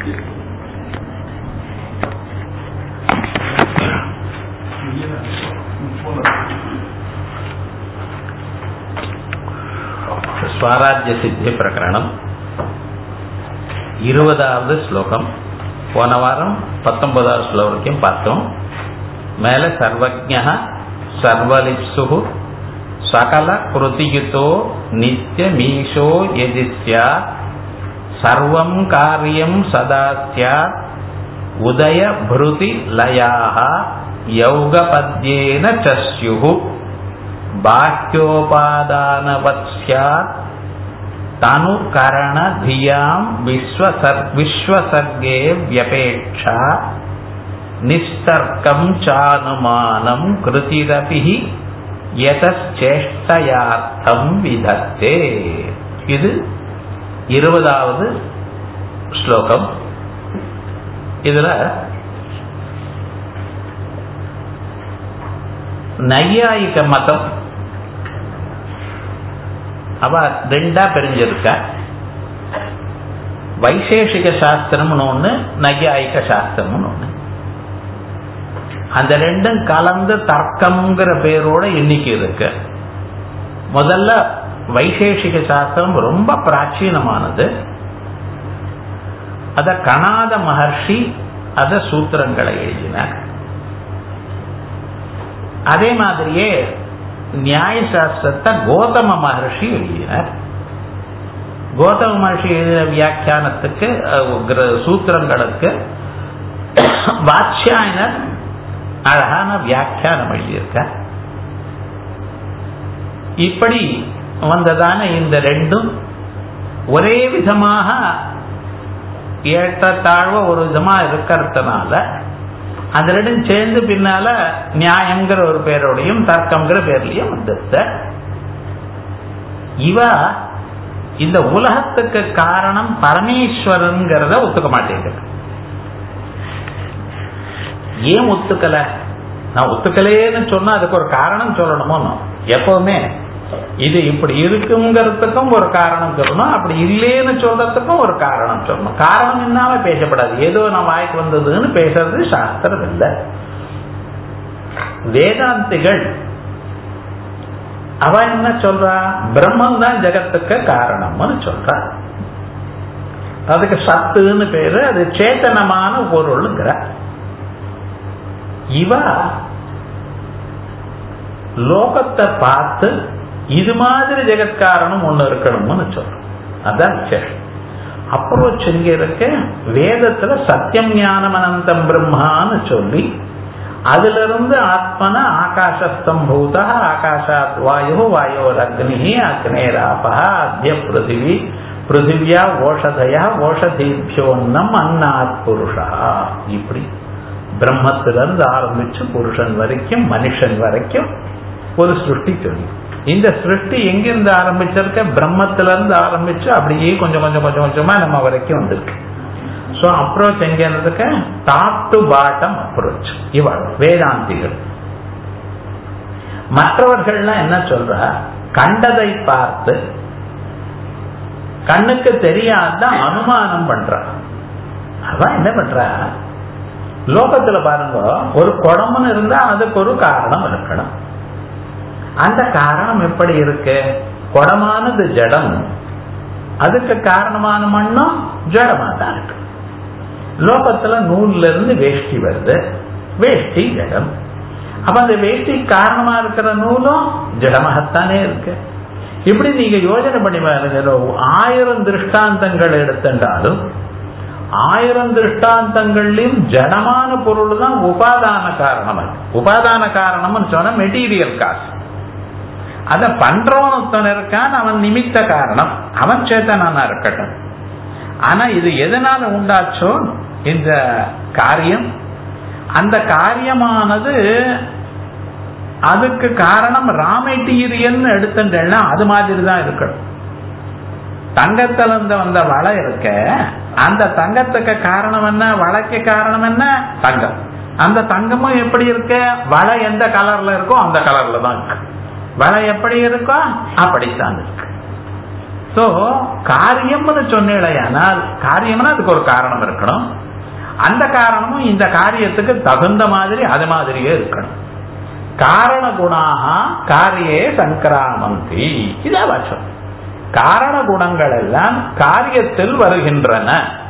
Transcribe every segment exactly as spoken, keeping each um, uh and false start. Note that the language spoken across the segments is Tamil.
ஸ்வராஜ்ய சித்தி பிரகரணம் இருபதாவது ஸ்லோகம். போன வாரம் பத்தொன்பதாவது ஸ்லோகம் பார்த்தோம். மேல சர்வஜ்ஞ சர்வலிப்சு சகல கிருதியுதோ நித்யமீஷோ யதிஸ்யா சர்வம் காரியம் சதா ஸ்யாத் உதய ப்ருதி லயாஹ யௌகபத்யேன சஸ்யுஹு பாஹ்யோபாதானவத் ஸ்யாத் தனு கரண தியாம் விஸ்வசர்గే வியபேட்சா நிஸ்தர்க்கம் சானுமானம் கிருதிரபி யதச்சேஷ்டயார்த்தம் விதத்தே. இது இருபதாவது ஸ்லோகம். இதுல நையாயிக மதம் அவ ரெண்டா பிரிஞ்சிருக்க. வைசேஷிக சாஸ்திரம்னு ஒண்ணு, நையாயிக சாஸ்திரம்னு ஒண்ணு. அந்த ரெண்டும் கலந்து தர்க்கம்ங்கிற பேரோட இன்னைக்கு இருக்கு. முதல்ல வைசேஷிக சாஸ்திரம் ரொம்ப பிராச்சீனமானது. அத கணாத மகர்ஷி அத சூத்திரங்களை எழுதினார். அதே மாதிரியே நியாய சாஸ்திரத்தை கௌதம மகர்ஷி எழுதினார். கௌதம மகர்ஷி எழுதின வியாக்கியானத்துக்கு சூத்திரங்களுக்கு வாத்ஸ்யாயனர் அழகான வியாக்கியானம் எழுதியிருக்க. இப்படி வந்ததான இந்த ரெண்டும் ஒரே விதமாக ஏற்றத்தாழ்வ ஒரு விதமா இருக்கிறதுனால அந்த ரெண்டும் சேர்ந்து பின்னால நியாயங்கிற ஒரு பேரோடையும் தர்க்கம்ங்கிற பேர்லயும் வந்துருத்த. இவ இந்த உலகத்துக்கு காரணம் பரமேஸ்வரன்கிறத ஒத்துக்க மாட்டேங்குது. ஏன் ஒத்துக்கல? நான் ஒத்துக்கலேன்னு சொன்னா அதுக்கு ஒரு காரணம் சொல்லணுமோ? எப்பவுமே இது இப்படி இருக்குங்கிறதுக்கும் ஒரு காரணம் சொல்லணும், அப்படி இல்லேன்னு சொல்றதுக்கும் ஒரு காரணம் சொல்லணும். காரணம் இல்லாம பேசப்படாது. ஏதோ நான் வாய்க்கு வந்ததுன்னு பேசுறது சாஸ்திரம் இல்லை. வேதாந்திகள் அவ என்ன சொல்றா? பிரம்மன் தான் ஜகத்துக்கு காரணம்னு சொல்றா. அதுக்கு சத்துன்னு பேரு, அது சேத்தனமான பொருள்ங்கிற. இவ லோகத்தை பார்த்து இது மாதிரி ஜெகத்காரணம் ஒண்ணு இருக்கணும்னு சொல்றோம். அதான் சரி. அப்புறம் செங்க இருக்க வேதத்துல சத்தியம் ஞானம் அனந்தம் பிரம்மான்னு சொல்லி அதுல இருந்து ஆத்மன ஆகாசஸ்தம் பூதா ஆகாஷாத் வாயு வாயோர் அக்னி அக்னேராபா அத்ய பிருத்திவி பிருத்திவியா ஓஷதயா ஓஷதீபியோன்னம் அன்னாத் புருஷா. இப்படி பிரம்மத்திலிருந்து ஆரம்பிச்சு புருஷன் வரைக்கும் மனுஷன் வரைக்கும் ஒரு சிருஷ்டி சொல்லி. இந்த சிருஷ்டி எங்கிருந்து ஆரம்பிச்சிருக்க? பிரம்மத்திலிருந்து ஆரம்பிச்சு அப்படியே கொஞ்சம் கொஞ்சம் கொஞ்சம் கொஞ்சமா நம்ம வரைக்கும் வந்திருக்கு. சோ அப்ரோச் எங்க இருக்க? Top to bottom approach. இவள் வேதாந்திகள். மற்றவர்கள்லாம் என்ன சொல்ற? கண்டதை பார்த்து கண்ணுக்கு தெரியாத அனுமானம் பண்ற. அவன் என்ன பண்ற? லோகத்துல பாருங்க, ஒரு குடம்னு இருந்தா அதுக்கு ஒரு காரணம் இருக்கணும். அந்த காரணம் எப்படி இருக்கு? குடமானது ஜடம், அதுக்கு காரணமான மண்ணும் ஜடமா தான் இருக்கு. லோகத்துல நூல்ல இருந்து வேஷ்டி வருது, வேஷ்டி ஜடம். அப்ப அந்த வேஷ்டி காரணமா இருக்கிற நூலும் ஜடமாகத்தானே இருக்கு. இப்படி நீங்க யோஜனை பண்ணி பாருங்க. ஆயிரம் திருஷ்டாந்தங்கள் எடுத்துட்டாலும் ஆயிரம் திருஷ்டாந்தங்கள்லயும் ஜடமான பொருள் தான் உபாதான காரணம். உபாதான காரணம்னு சொன்னா மெட்டீரியல் காசு. அத பண்றவன் இருக்கான், அவன் நிமித்த காரணம், அவன் சேத்தனானா இருக்கட்டும். ஆனா இது எதனால உண்டாச்சோ இந்த காரியம், அந்த காரியமானது அதுக்கு காரணம் ரா மெட்டீரியல் எடுத்துட்டேன்னா அது மாதிரி தான் இருக்கணும். தங்கத்திலிருந்து வந்த வளை இருக்க, அந்த தங்கத்துக்கு காரணம் என்ன? வளைக்கு காரணம் என்ன? தங்கம். அந்த தங்கமும் எப்படி இருக்க? வளை எந்த கலர்ல இருக்கோ அந்த கலர்ல தான் இருக்கு. வளை எப்படி இருக்கோ அப்படித்தான் இருக்கு. சோ காரியம்னு சொன்னேனால் காரியம்னா அதுக்கு ஒரு காரணம் இருக்கணும். அந்த காரணமும் இந்த காரியத்துக்கு தகுந்த மாதிரி அது மாதிரியே இருக்கணும். காரண குணாக காரியே சங்கிராமந்தி. இதா வாச்சம். காரண குணங்கள் எல்லாம் காரியத்தில் வருகின்றன.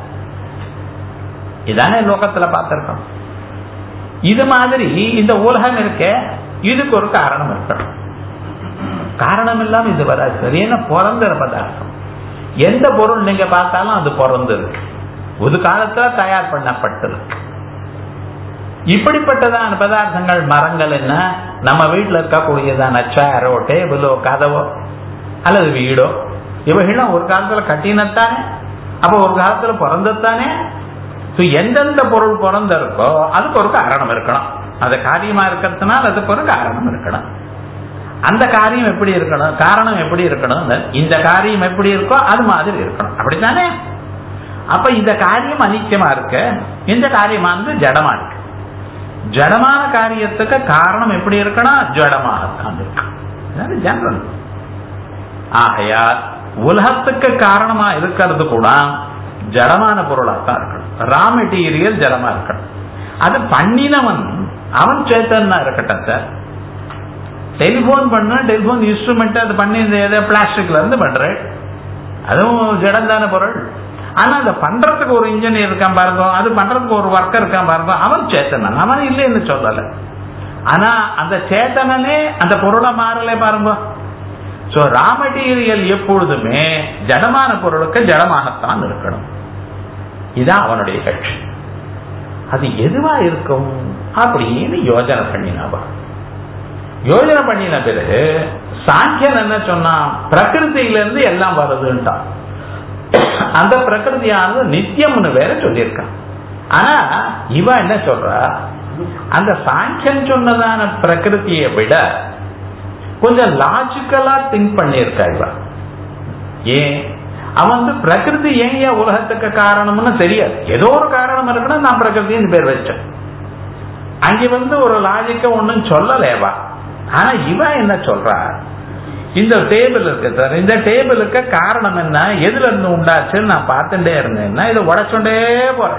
இதானே லோகத்துல பார்த்திருக்கோம். இது மாதிரி இந்த உலகம் இருக்க, இதுக்கு ஒரு காரணம் இருக்கணும். காரணம் இல்லாம இது வராது. சரியான பிறந்த பதார்த்தம். எந்த பொருள் நீங்க பார்த்தாலும் அது பிறந்திருக்கு, ஒரு காலத்துல தயார் பண்ணப்பட்டிருக்கு. இப்படிப்பட்டதான பதார்த்தங்கள் மரங்கள் என்ன, நம்ம வீட்டில் இருக்கக்கூடியதான சேரோ டேபிளோ கதவோ அல்லது வீடோ, இவைகள்லாம் ஒரு காலத்துல கட்டினத்தானே, அப்ப ஒரு காலத்துல பிறந்தத்தானே. எந்தெந்த பொருள் பிறந்திருக்கோ அதுக்கு ஒரு காரணம் இருக்கணும். அது காரியமா இருக்கிறதுனால அதுக்கு ஒரு காரணம் இருக்கணும். அந்த காரியம் எப்படி இருக்கணும், காரணம் எப்படி இருக்கணும், இந்த காரியம் எப்படி இருக்கோ அது மாதிரி இருக்கணும். அப்படித்தானே? அப்ப இந்த காரியம் அனித்தியமா இருக்கு, இந்த காரியமானது ஜடமா இருக்கு. ஜடமான காரியத்துக்கு காரணம் எப்படி இருக்கணும், ஜடமாகத்தான் இருக்கு. ஜெனரல். ஆகையால் உலகத்துக்கு காரணமா இருக்கிறது கூட ஜடமான பொருளாத்தான் இருக்கணும். ரா மெட்டீரியல் ஜடமா இருக்கணும். அது பண்ணினவன் அவன் சேத்தன்னா இருக்கட்டும் சார். டெலிபோன் பண்ண டெலிபோன் இன்ஸ்ட்ருமெண்ட் அது பண்ணி பிளாஸ்டிக்ல இருந்து பண்றேன், அதுவும் ஜடம் தான பொருள். ஆனா அதை பண்றதுக்கு ஒரு இன்ஜினியர் இருக்கான் பாருங்க, அது பண்றதுக்கு ஒரு ஒர்க்கர் இருக்கான் பாருங்க, அவன் சேத்தனன், அவன் இல்லைன்னு சொல்லல. ஆனா அந்த சேத்தனனே அந்த பொருளை மாறல பாருங்க. சோ ரா மெட்டீரியல் எப்பொழுதுமே ஜடமான பொருளுக்கு ஜடமாகத்தான் இருக்கணும். இதான் அவனுடைய கட்சி. அது எதுவா இருக்கும் அப்படின்னு யோஜனை பண்ணினாவா. யோஜனை பண்ணின பிறகு சாங்கியன் என்ன சொன்னா, பிரகிருதியிலிருந்து எல்லாம் வருதுன்ட்டான். அந்த பிரகிருதியானது நித்தியம்னு வேற சொல்லியிருக்கான். ஆனா இவ என்ன சொல்றா, அந்த சாங்கியன் சொன்னதான பிரகிருதியை விட கொஞ்சம் லாஜிக்கலா திங்க் பண்ணியிருக்கா இவ. ஏன் அவன் வந்து பிரகிருதி ஏன் உலகத்துக்கு காரணம்னு தெரியாது, ஏதோ ஒரு காரணம் இருக்குன்னு நான் பிரகிருதின்னு பேர் வச்சேன். அங்க வந்து ஒரு லாஜிக்க ஒன்னும் சொல்லலேவா. ஆனா இவன் என்ன சொல்றா, இந்த டேபிள் இருக்கு சார், இந்த டேபிளுக்கு காரணம் என்ன, எதுல இருந்து உண்டாச்சுன்னு நான் பார்த்துட்டே இருந்தேன்னா இதை உடைச்சுட்டே போறேன்.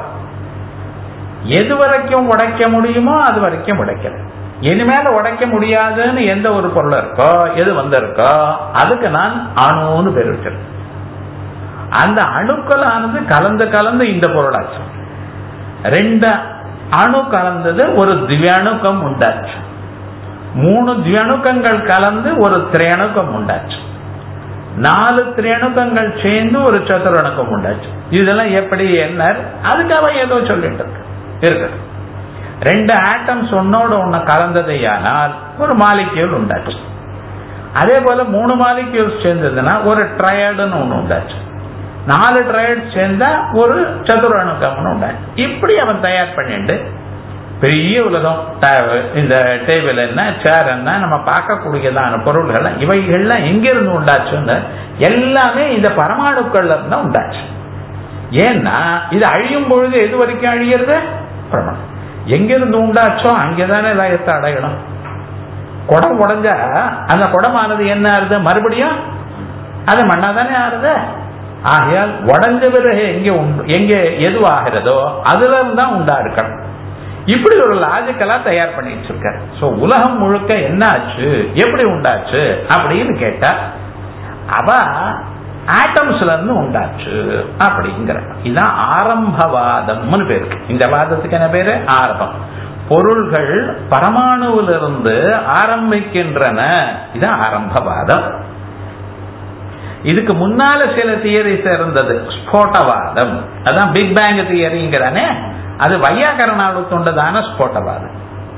எது வரைக்கும் உடைக்க முடியுமோ அது வரைக்கும் உடைக்கிறேன். இனிமேல உடைக்க முடியாதுன்னு எந்த ஒரு பொருள் இருக்கோ, எது வந்திருக்கோ அதுக்கு நான் அணுன்னு பேர் வச்சிருக்கேன். அந்த அணுக்கள் ஆனது கலந்து கலந்து இந்த பொருளாச்சு. ரெண்டு அணு கலந்தது ஒரு திவ்யாணுக்கம் உண்டாச்சு. மூணு திவ்யாணுக்கங்கள் கலந்து ஒரு திரையணுக்கம் உண்டாச்சு. நாலு திரையணுக்கங்கள் சேர்ந்து ஒரு சதுரணுக்கம் உண்டாச்சு. இதெல்லாம் எப்படி என்ன, அதுக்காக ஏதோ சொல்லிட்டு இருக்கு. ரெண்டு ஆட்டம்ஸ் ஒன்னோட ஒண்ணு கலந்ததையானால் ஒரு மாலிக்யூல் உண்டாச்சு. அதே போல மூணு மாலிக்யூல்ஸ் சேர்ந்ததுன்னா ஒரு ட்ரையடுன்னு ஒண்ணு உண்டாச்சு. நாலு ட்ரையட் சேர்ந்தா ஒரு சதுரணுக்கம்னு உண்டாச்சு. இப்படி அவன் தயார் பண்ணிட்டு பெரிய உலகம், இந்த டேபிள் என்ன, சேர் என்ன, நம்ம பார்க்கக்கூடியதான பொருள்கள் இவைகள்லாம் எங்கிருந்து உண்டாச்சுன்னு எல்லாமே இந்த பரமாணுக்கள்ல இருந்தா உண்டாச்சு. ஏன்னா இது அழியும் பொழுது எது வரைக்கும் அழியிறது, பரமாணு. எங்கிருந்து உண்டாச்சோ அங்கேதானே லயத்தை அடையணும். குடம் உடஞ்சா அந்த குடமானது என்ன ஆறுது, மறுபடியும் அது மண்ணாதானே ஆறுது. ஆகையால் உடஞ்ச பிறகு எங்கே எங்கே எதுவாகிறதோ அதுல இருந்தா உண்டா இருக்கணும். இப்படி ஒரு லாஜிக்கலா தயார் பண்ணி வச்சிருக்காரு. சோ உலகம் முழுக்க என்ன ஆச்சு, எப்படி உண்டாச்சு அப்படின்னு கேட்டா அவ ஆட்டம்ஸ்ல இருந்து உண்டாச்சு அப்படிங்கிற. இதுதான் ஆரம்பவாதம்னு பேரு. இந்த வாதத்துக்கு என்ன பேரு, ஆரம்பம். பொருள்கள் பரமாணுவிலிருந்து ஆரம்பிக்கின்றன, இதுதான் ஆரம்பவாதம். இதுக்கு முன்னால சில தியரிஸ் இருந்தது, ஸ்போட்டவாதம். அதான் பிக் பேங் தியரிங்கிறானே, அது வையாகரணால் தொண்டதான ஸ்போட்டவாதம்.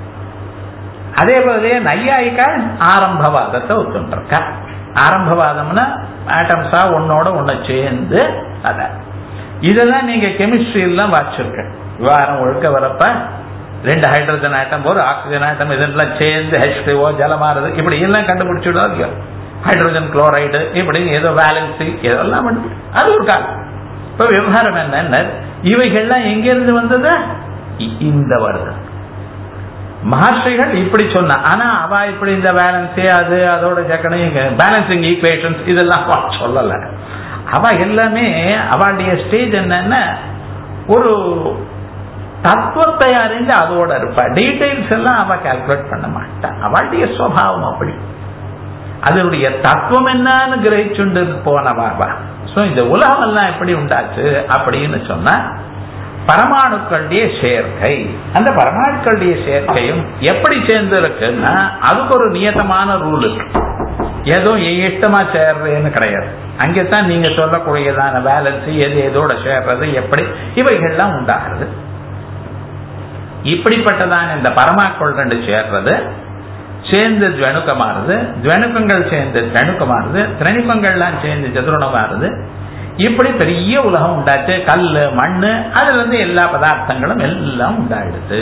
அதே போல நையாயிக்கா ஆரம்பவாதத்தை ஒத்துருக்கா. ஆரம்பவாதம்னா ஆட்டம்ஸா ஒன்னோட ஒண்ணு சேர்ந்து அத. இதெல்லாம் நீங்க கெமிஸ்ட்ரியிலாம் வாசிச்சிருக்க. விவகாரம் ஒழுக்க வரப்ப ரெண்டு ஹைட்ரஜன் ஆட்டம் ஒரு ஆக்சிஜன் ஆட்டம் இதெல்லாம் சேர்ந்து ஹெச் டூ ஓ ஜலமாறது இப்படி எல்லாம் கண்டுபிடிச்சுடாது. ஹைட்ரோஜன் குளோரைடு இப்படி ஏதோ வேலன்சி இதெல்லாம் அது ஒரு காலம். இப்ப விவகாரம் என்ன, இவைகள்லாம் எங்கிருந்து வந்தது, இந்த வருது. மகர்ஷிகள் இப்படி சொன்ன, ஆனா அவ இப்படி இந்த பேலன்ஸ் அது அதோட சேர்க்கணும் பேலன்சிங் ஈக்குவேஷன்ஸ் இதெல்லாம் சொல்லல. அவ எல்லாமே அவளுடைய ஸ்டேஜ் என்னன்னா ஒரு தத்துவத்தை அறிந்து அதோட இருப்பா. டீடைல்ஸ் எல்லாம் அவ கால்குலேட் பண்ண மாட்டா. அவளுடைய சுவாவம் அப்படி. அதனுடைய தத்துவம் என்னன்னு கிரகிச்சுண்டு போனவா. சோ இந்த உலகம் எல்லாம் எப்படி உண்டாச்சு அப்படின்னு சொன்னா பரமாணுக்களுடைய சேர்க்கை. அந்த பரமாணுக்களுடைய சேர்க்கையும் எப்படி சேர்ந்து இருக்குன்னா அதுக்கு ஒரு நியதமான ரூல் இருக்கு. ஏதோ இஷ்டமா சேர்றதுன்னு கிடையாது. அங்கேதான் நீங்க சொல்லக்கூடியதான பேலன்ஸ் எது எதோட சேர்றது எப்படி இவைகள்லாம் உண்டாகிறது. இப்படிப்பட்டதான இந்த பரமாக்கள் ரெண்டு சேர்றது சேர்ந்து துவனுக்கமாறுது, துவனுக்கங்கள் சேர்ந்து திரணுக்கமாறுது, திரணுக்கங்கள்லாம் சேர்ந்து சதுரணமாறுது. இப்படி பெரிய உலகம் உண்டாச்சு. கல்லு மண்ணு அதுல இருந்து எல்லா பதார்த்தங்களும் எல்லாம் உண்டாயிடுது.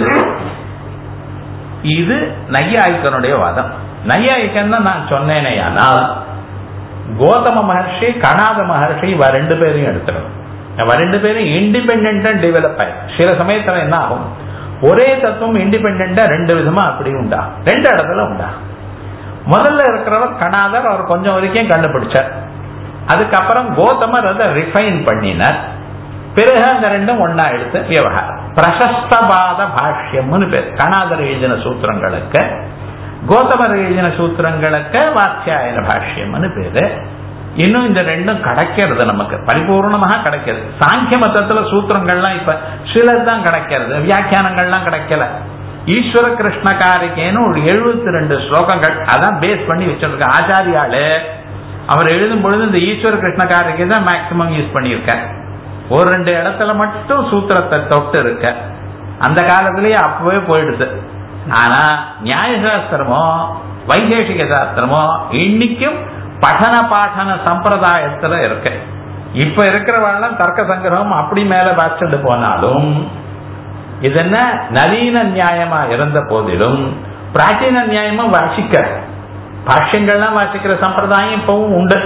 இது நையாயிக்கனுடைய வாதம். நையாயிக்கன் தான் நான் சொன்னேனே. ஆனால் கௌதம மகர்ஷி கணாத மகர்ஷி இவ ரெண்டு பேரையும் எடுத்துக்கணும். இவ ரெண்டு பேரும் இண்டிபெண்டா டெவலப் ஆயிடும். சில சமயத்துல என்ன ஆகும், ஒரே தத்துவம் இண்டிபெண்டா ரெண்டு விதமா அப்படி உண்டா, ரெண்டு இடத்துல உண்டா. முதல்ல இருக்கிறவர் கணாதர், அவர் கொஞ்சம் வரைக்கும் கண்டுபிடிச்சார். அதுக்கப்புறம் கௌதமர் அதை ரிஃபைன் பண்ணினார். பிறகு அந்த ரெண்டும் ஒன்னா எடுத்து விவகாரம். பிரசஸ்தபாத பாஷ்யம்னு பேர் கணாதர் எழுதின சூத்திரங்களுக்கு, கௌதமர் எழுதின சூத்திரங்களுக்கு வாத்யாயன பாஷ்யம்னு பேரு. இன்னும் இந்த ரெண்டும் கிடைக்கிறது நமக்கு பரிபூர்ணமாக கிடைக்கிறது. சாங்கிய மதத்துல சூத்திரங்கள்லாம் இப்ப சிலர் தான் கிடைக்கிறது, வியாக்கியானங்கள்லாம் கிடைக்கல. ஈஸ்வர கிருஷ்ண காரிக்கேன்னு ஒரு எழுபத்தி ரெண்டு ஸ்லோகங்கள் அதான் பேஸ் பண்ணி வச்சிருக்க ஆச்சாரியாளு. அவர் எழுதும் பொழுது இந்த ஈஸ்வர கிருஷ்ண காரிக்கை தான் மேக்சிமம் யூஸ் பண்ணியிருக்க. ஒரு ரெண்டு இடத்துல மட்டும் சூத்திரத்தை தொட்டு இருக்க. அந்த காலத்திலேயே அப்பவே போயிடுது. ஆனா நியாயசாஸ்திரமோ வைசேஷிக சாஸ்திரமோ இன்னைக்கும் பఠன பாடன சம்பிரதாயத்துல இருக்கு. இப்ப இருக்கிறவாள் தர்க்க சங்கிரகம் அப்படி மேல வாசிட்டு போனாலும் இது என்ன நவீன நியாயமா இருந்த போதிலும் பிராச்சீன நியாயமா வாசிக்கிற பாஷ்யங்கள்லாம் வாசிக்கிற சம்பிரதாயம் இப்பவும் உண்டு.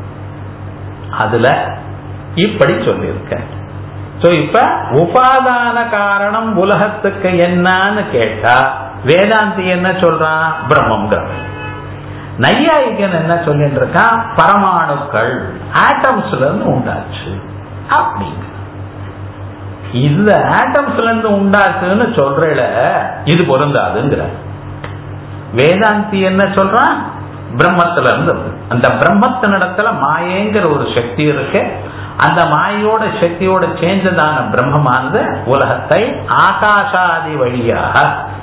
அதுல இப்படி சொல்லியிருக்க. இப்ப உபாதான காரணம் உலகத்துக்கு என்னன்னு கேட்டா வேதாந்தி என்ன சொல்றான், பிரம்மம். நையாயிகன் என்ன சொல்லிட்டு இருக்கான், பரமாணுக்கள் ஆட்டம்ஸ்ல இருந்து உண்டாச்சு அப்படிங்க. இந்த ஆட்டம்ஸ்ல இருந்து உண்டாச்சுன்னு சொல்றல இது பொருந்தாதுங்கிற. வேதாந்தி என்ன சொல்றான், பிரம்மத்துல இருந்து. அந்த பிரம்மத்தினிடத்துல மாயேங்கிற ஒரு சக்தி இருக்கு. அந்த மாயோட சக்தியோட சேர்ந்ததான பிரம்மமானது உலகத்தை ஆகாசாதி வழியாக,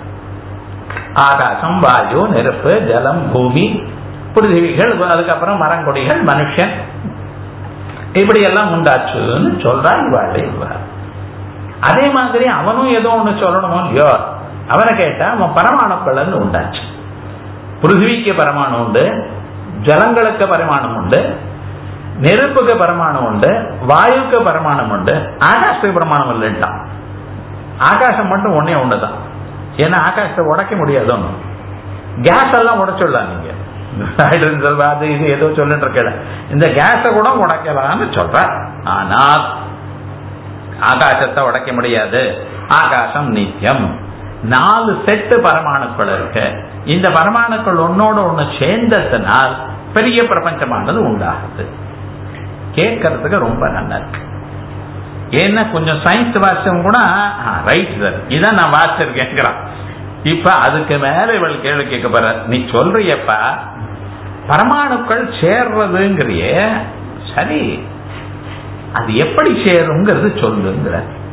ஆகாசம் வாயு நெருப்பு ஜலம் பூமி பிருத்திவிகள் அதுக்கப்புறம் மரங்கொடிகள் மனுஷன் இப்படி எல்லாம் உண்டாச்சுன்னு சொல்றான் இவாளே. அதே மாதிரி அவனும் ஏதோ ஒண்ணு சொல்லணுமோ இல்லையோ. அவனை கேட்டா அவன் பரமாணுக்கள் உண்டாச்சு. பிருத்திவிக்கு பரமாணு உண்டு, ஜலங்களுக்கு பரமாணம் உண்டு, நெருப்புக்கு பரமாணம் உண்டு, வாயுக்கு பரமாணம் உண்டு, ஆகாசத்துக்கு பரமாணம் இல்லைன்ட்டான். ஆகாசம் மட்டும் ஒன்னே ஒண்ணுதான். ஏன்னா ஆகாசத்தை உடைக்க முடியாது. கேஸ் எல்லாம் உடைச்சுடலாம் நீங்க, அது இது ஏதோ சொல்லிட்டு இருக்க. இந்த கேஸை கூட உடைக்கலாம்னு சொல்ற. ஆனால் ஆகாசத்தை உடைக்க முடியாது. ஆகாசம் நித்தியம். நாலு செட்டு பரமாணுக்கள் இருக்கு. இந்த பரமாணுக்கள் ஒன்னோட ஒண்ணு சேர்ந்ததுனால் பெரிய பிரபஞ்சமானது உண்டாகுது. கேட்கறதுக்கு ரொம்ப நல்லா இருக்கு. ஏன்னா கொஞ்சம் சயின்ஸ் வாசியம் கூட ரைட் சார் இதான் நான் வாசிச்சிருக்கேன். இப்ப அதுக்கு மேல இவள் கேள்வி கேட்க போற, நீ சொல்றியப்பா பரமாணுக்கள் சேர்றதுங்கிறிய சரி, அது எப்படி சேருங்கிறது சொல்லுங்கிற.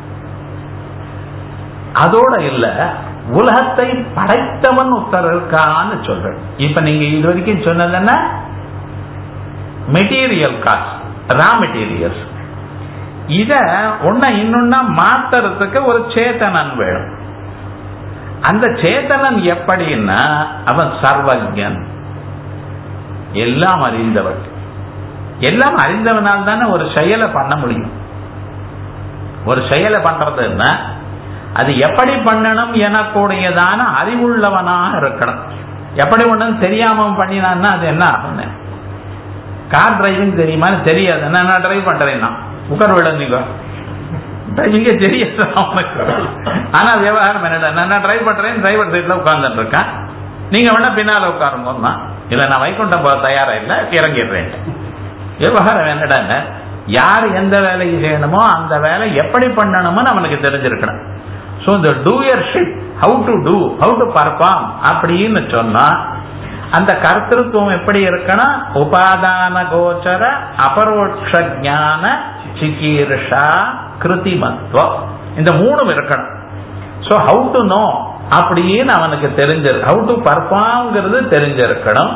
அதோட இல்ல உலகத்தை படைத்தவன் உத்தர இருக்கான்னு சொல்ற. இப்ப நீங்க இது வரைக்கும் சொன்னதுன்னா மெட்டீரியல் காஸ்ட், ரா மெட்டீரியல்ஸ். இத ஒன்ன இன்னொன்னா மாத்துறதுக்கு ஒரு சேத்தனன் வேணும். அந்த சேத்தனன் எப்படின்னா அவன் சர்வஜன், எல்லாம் அறிந்தவன். எல்லாம் அறிந்தவனால் தானே ஒரு செயலை பண்ண முடியும். ஒரு செயலை பண்றதுன்னா அது எப்படி பண்ணணும் எனக்கூடியதான அறிவுள்ளவனாக இருக்கணும். எப்படி ஒண்ணும் தெரியாம பண்ணினான்னா அது என்ன ஆகும். கார் டிரைவிங் தெரியுமான்னு தெரியாது. நான் டிரைவ் பண்றேன்னா உட்கார் விட நீங்க டிரைவிங்கே தெரியாது அவனுக்கு. ஆனா விவகாரம் என்னடா, நான் டிரைவ் பண்றேன், டிரைவர் சைட்ல உட்கார்ந்துட்டு இருக்கேன், நீங்க வேணா பின்னால உட்காருங்க. இல்ல நான் வைகுண்டம் போக தயாரா இல்ல, இறங்கிடுறேன். விவகாரம் என்னடா, யார் எந்த வேலையை செய்யணுமோ அந்த வேலை எப்படி பண்ணணுமோ அவனுக்கு தெரிஞ்சிருக்கணும். ஸோ இந்த doership, how to do, how to perform அப்படின்னு சொன்னா அந்த கர்த்திருவம் எப்படி இருக்கணும்? உபாதான கோச்சர அபரோட்ச ஞான சிகீர்ஷா கிருதிமத்வம், இந்த மூணும் இருக்கணும். ஸோ ஹவு டு நோ அப்படின்னு அவனுக்கு தெரிஞ்சிருக்கு, ஹவு டு பர்ஃபார்ம்ங்கிறது தெரிஞ்சிருக்கணும்.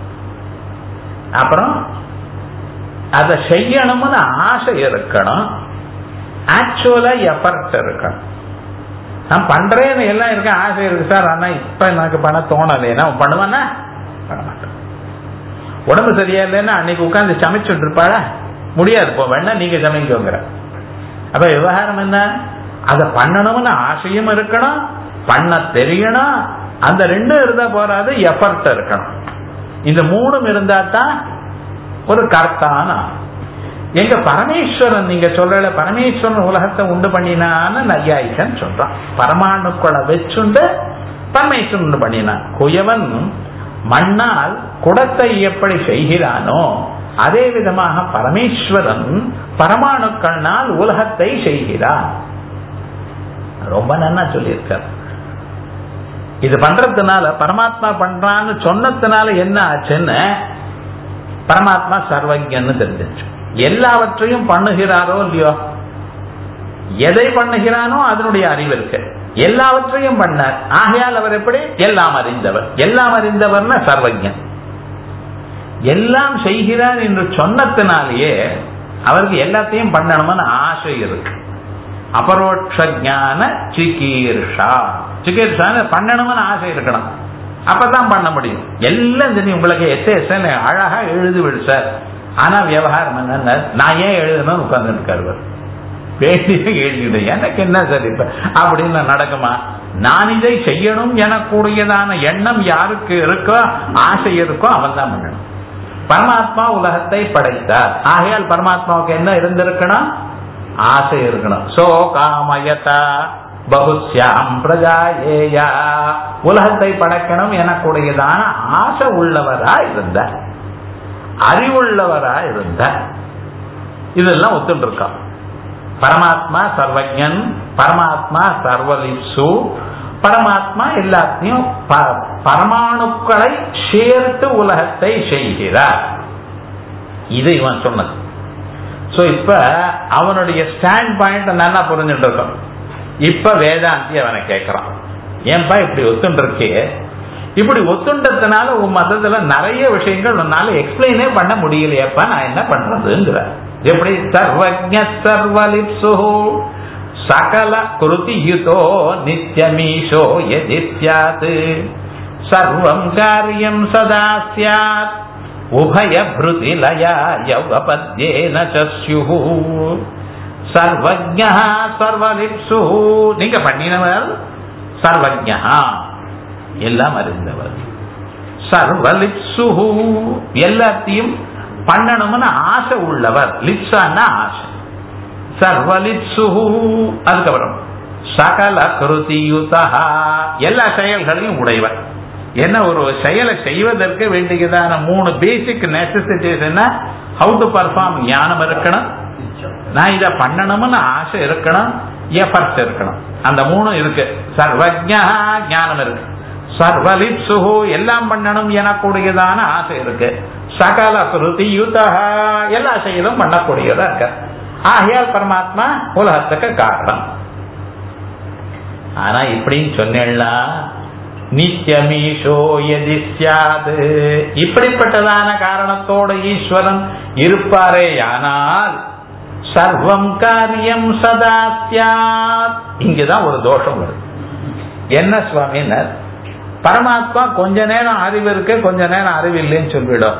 அப்புறம் அதை செய்யணும்னு ஆசை இருக்கணும். ஆக்சுவலா எஃபர்ட் இருக்கணும். நான் பண்றேன்னு எல்லாம் இருக்கேன், ஆசை இருக்கு சார், ஆனா இப்ப எனக்கு பண்ண தோணலைன்னா பண்ணுவானா? பண்ண மாட்டேன். உடம்பு சரியா இல்லைன்னா அன்னைக்கு உட்காந்து சமைச்சுட்டு இருப்பாள, முடியாது, போ வேணா நீங்க சமைக்கோங்கிற. அப்ப விவகாரம் என்ன? அதை பண்ணணும்னு ஆசையும் இருக்கணும், பண்ண தெரியணும். அந்த ரெண்டும் இருந்தா போறாது, எஃபர்ட் இருக்கணும். இந்த மூணும் இருந்தா தான் ஒரு கர்த்தான. எங்க பரமேஸ்வரன், நீங்க சொல்ற பரமேஸ்வரன் உலகத்தை உண்டு பண்ணினான்னு நையாயிகன் சொல்றான். பரமாணுக்களை வச்சுண்டு பரமேஸ்வரன் உண்டு பண்ணினான். குயவன் மண்ணால் குடத்தை எப்படி செய்கிறானோ அதே விதமாக பரமேஸ்வரன் பரமாணுக்கள்னால் உலகத்தை செய்கிறான். ரொம்ப நன்னா சொல்லியிருக்கார். இது பண்றதுனால பரமாத்மா பண்றான்னு சொன்னதுனால என்ன ஆச்சுன்னு, பரமாத்மா சர்வஜன்னு தெரிஞ்சிச்சு. எல்லாவற்றையும் பண்ணுகிறாரோ இல்லையோ, எதை பண்ணுகிறானோ அதனுடைய அறிவு இருக்கு. எல்லாவற்றையும் பண்ணார், ஆகையால் அவர் எப்படி? எல்லாம் அறிந்தவர். எல்லாம் அறிந்தவர்னா சர்வஜன். எல்லாம் செய்கிறார் என்று சொன்னதுனாலேயே அவருக்கு எல்லாத்தையும் பண்ணணும்னு ஆசை இருக்கு. அபரோட்ச ஞான சிகீர்ஷா, சிகீர்ஷா பண்ணணும்னு ஆசை இருக்கணும், அப்பதான் பண்ண முடியும். எல்லாம் தெரியும் உங்களுக்கு, எஸ் எஸ் அழகா எழுதி விடு சார். ஆனா விவகாரம் என்ன, நான் ஏன் எழுதணும்னு உட்கார்ந்து இருக்காரு. பேசிய எழுதிடு, எனக்கு என்ன சார் இப்ப அப்படின்னு நடக்குமா? நான் இதை செய்யணும் எனக்கூடியதான எண்ணம் யாருக்கு இருக்கோ, ஆசை இருக்கோ, அவன் தான் பண்ணணும். பரமாத்மா உலகத்தை படைத்தார், ஆகையால் பரமாத்மாவுக்கு என்ன இருந்திருக்கணும்? ஆசை இருக்கணும். சோ காமயதா பகுஸ்யாம் பிரஜாயேயா, உலகத்தை படைக்கணும் எனக்கூடியதான ஆசை உள்ளவரா இருந்த, அறிவுள்ளவரா இருந்த, இதெல்லாம் ஒத்துட்டு இருக்கான். பரமாத்மா சர்வஜன், பரமாத்மா சர்வலிப்சு, பரமாத்மா எல்லாத்தையும் பரமாணுக்களை சேர்த்து உலகத்தை செய்கிறார். இது இவன் சொன்னது. சோ இப்ப அவனுடைய ஸ்டாண்ட் பாயிண்ட் நல்லா புரிஞ்சுட்டு இருக்கோம். இப்ப வேதாந்தி அவனை கேட்கிறான், ஏன்பா இப்படி ஒத்துண்டு இருக்கே? இப்படி ஒத்துண்டதுனால உன் மதத்துல நிறைய விஷயங்கள் உன்னால எக்ஸ்பிளைனே பண்ண முடியலையப்பா, நான் என்ன பண்றதுங்கிற. எப்படி? சர்வஜ்ஞ சர்வலிப்சு சகல கிருதியுதோ நித்யமீஷோ யதி ஸ்யாத் சர்வம் காரியம் சதா ஸ்யாத் உபய ப்ருதி லயா யவபத்யேன சஸ்யுஹ சர்வஜ்ஞ சர்வலிப்சு, நீங்க பண்ணினவர் சர்வஜ்ஞ, எல்லாம் அறிந்தவர். சர்வலிப்சு, எல்லாத்தையும் பண்ணணும்னு ஆசை உள்ளவர். லிப்சான்னா ஆசை. சர்வலிப்சு, அதுக்கப்புறம் சகல கிருதியுதா, எல்லா செயல்களையும் உடையவர். என்ன, ஒரு செயலை செய்வதற்கு வேண்டியதான மூணு பேசிக் நெசசிட்டிஸ் என்ன? ஹவு டு பர்ஃபார்ம் ஞானம் இருக்கணும், நான் இதை பண்ணணும்னு ஆசை இருக்கணும், எஃபர்ட் இருக்கணும். அந்த மூணு இருக்கு. சர்வஜ்ஞா ஞானம் இருக்கு, சர்வலிப்சு எல்லாம் பண்ணணும் எனக்கூடியதான ஆசை இருக்கு, சகல கிருதியுதா எல்லா செயலும் பண்ணக்கூடியதா இருக்க. ஆகையால் பரமாத்மா உலகத்துக்கு காரணம். ஆனா இப்படின்னு சொன்னா நித்யமீஷோ யதி ஸ்யாத், இப்படிப்பட்டதான காரணத்தோடு ஈஸ்வரன் இருப்பாரே ஆனால் சர்வம் காரியம் சதா ஸ்யாத். இங்கதான் ஒரு தோஷம் வருது. என்ன சுவாமினர், பரமாத்மா கொஞ்ச நேரம் அறிவு இருக்கு, கொஞ்ச நேரம் அறிவு இல்லைன்னு சொல்லிவிடும்.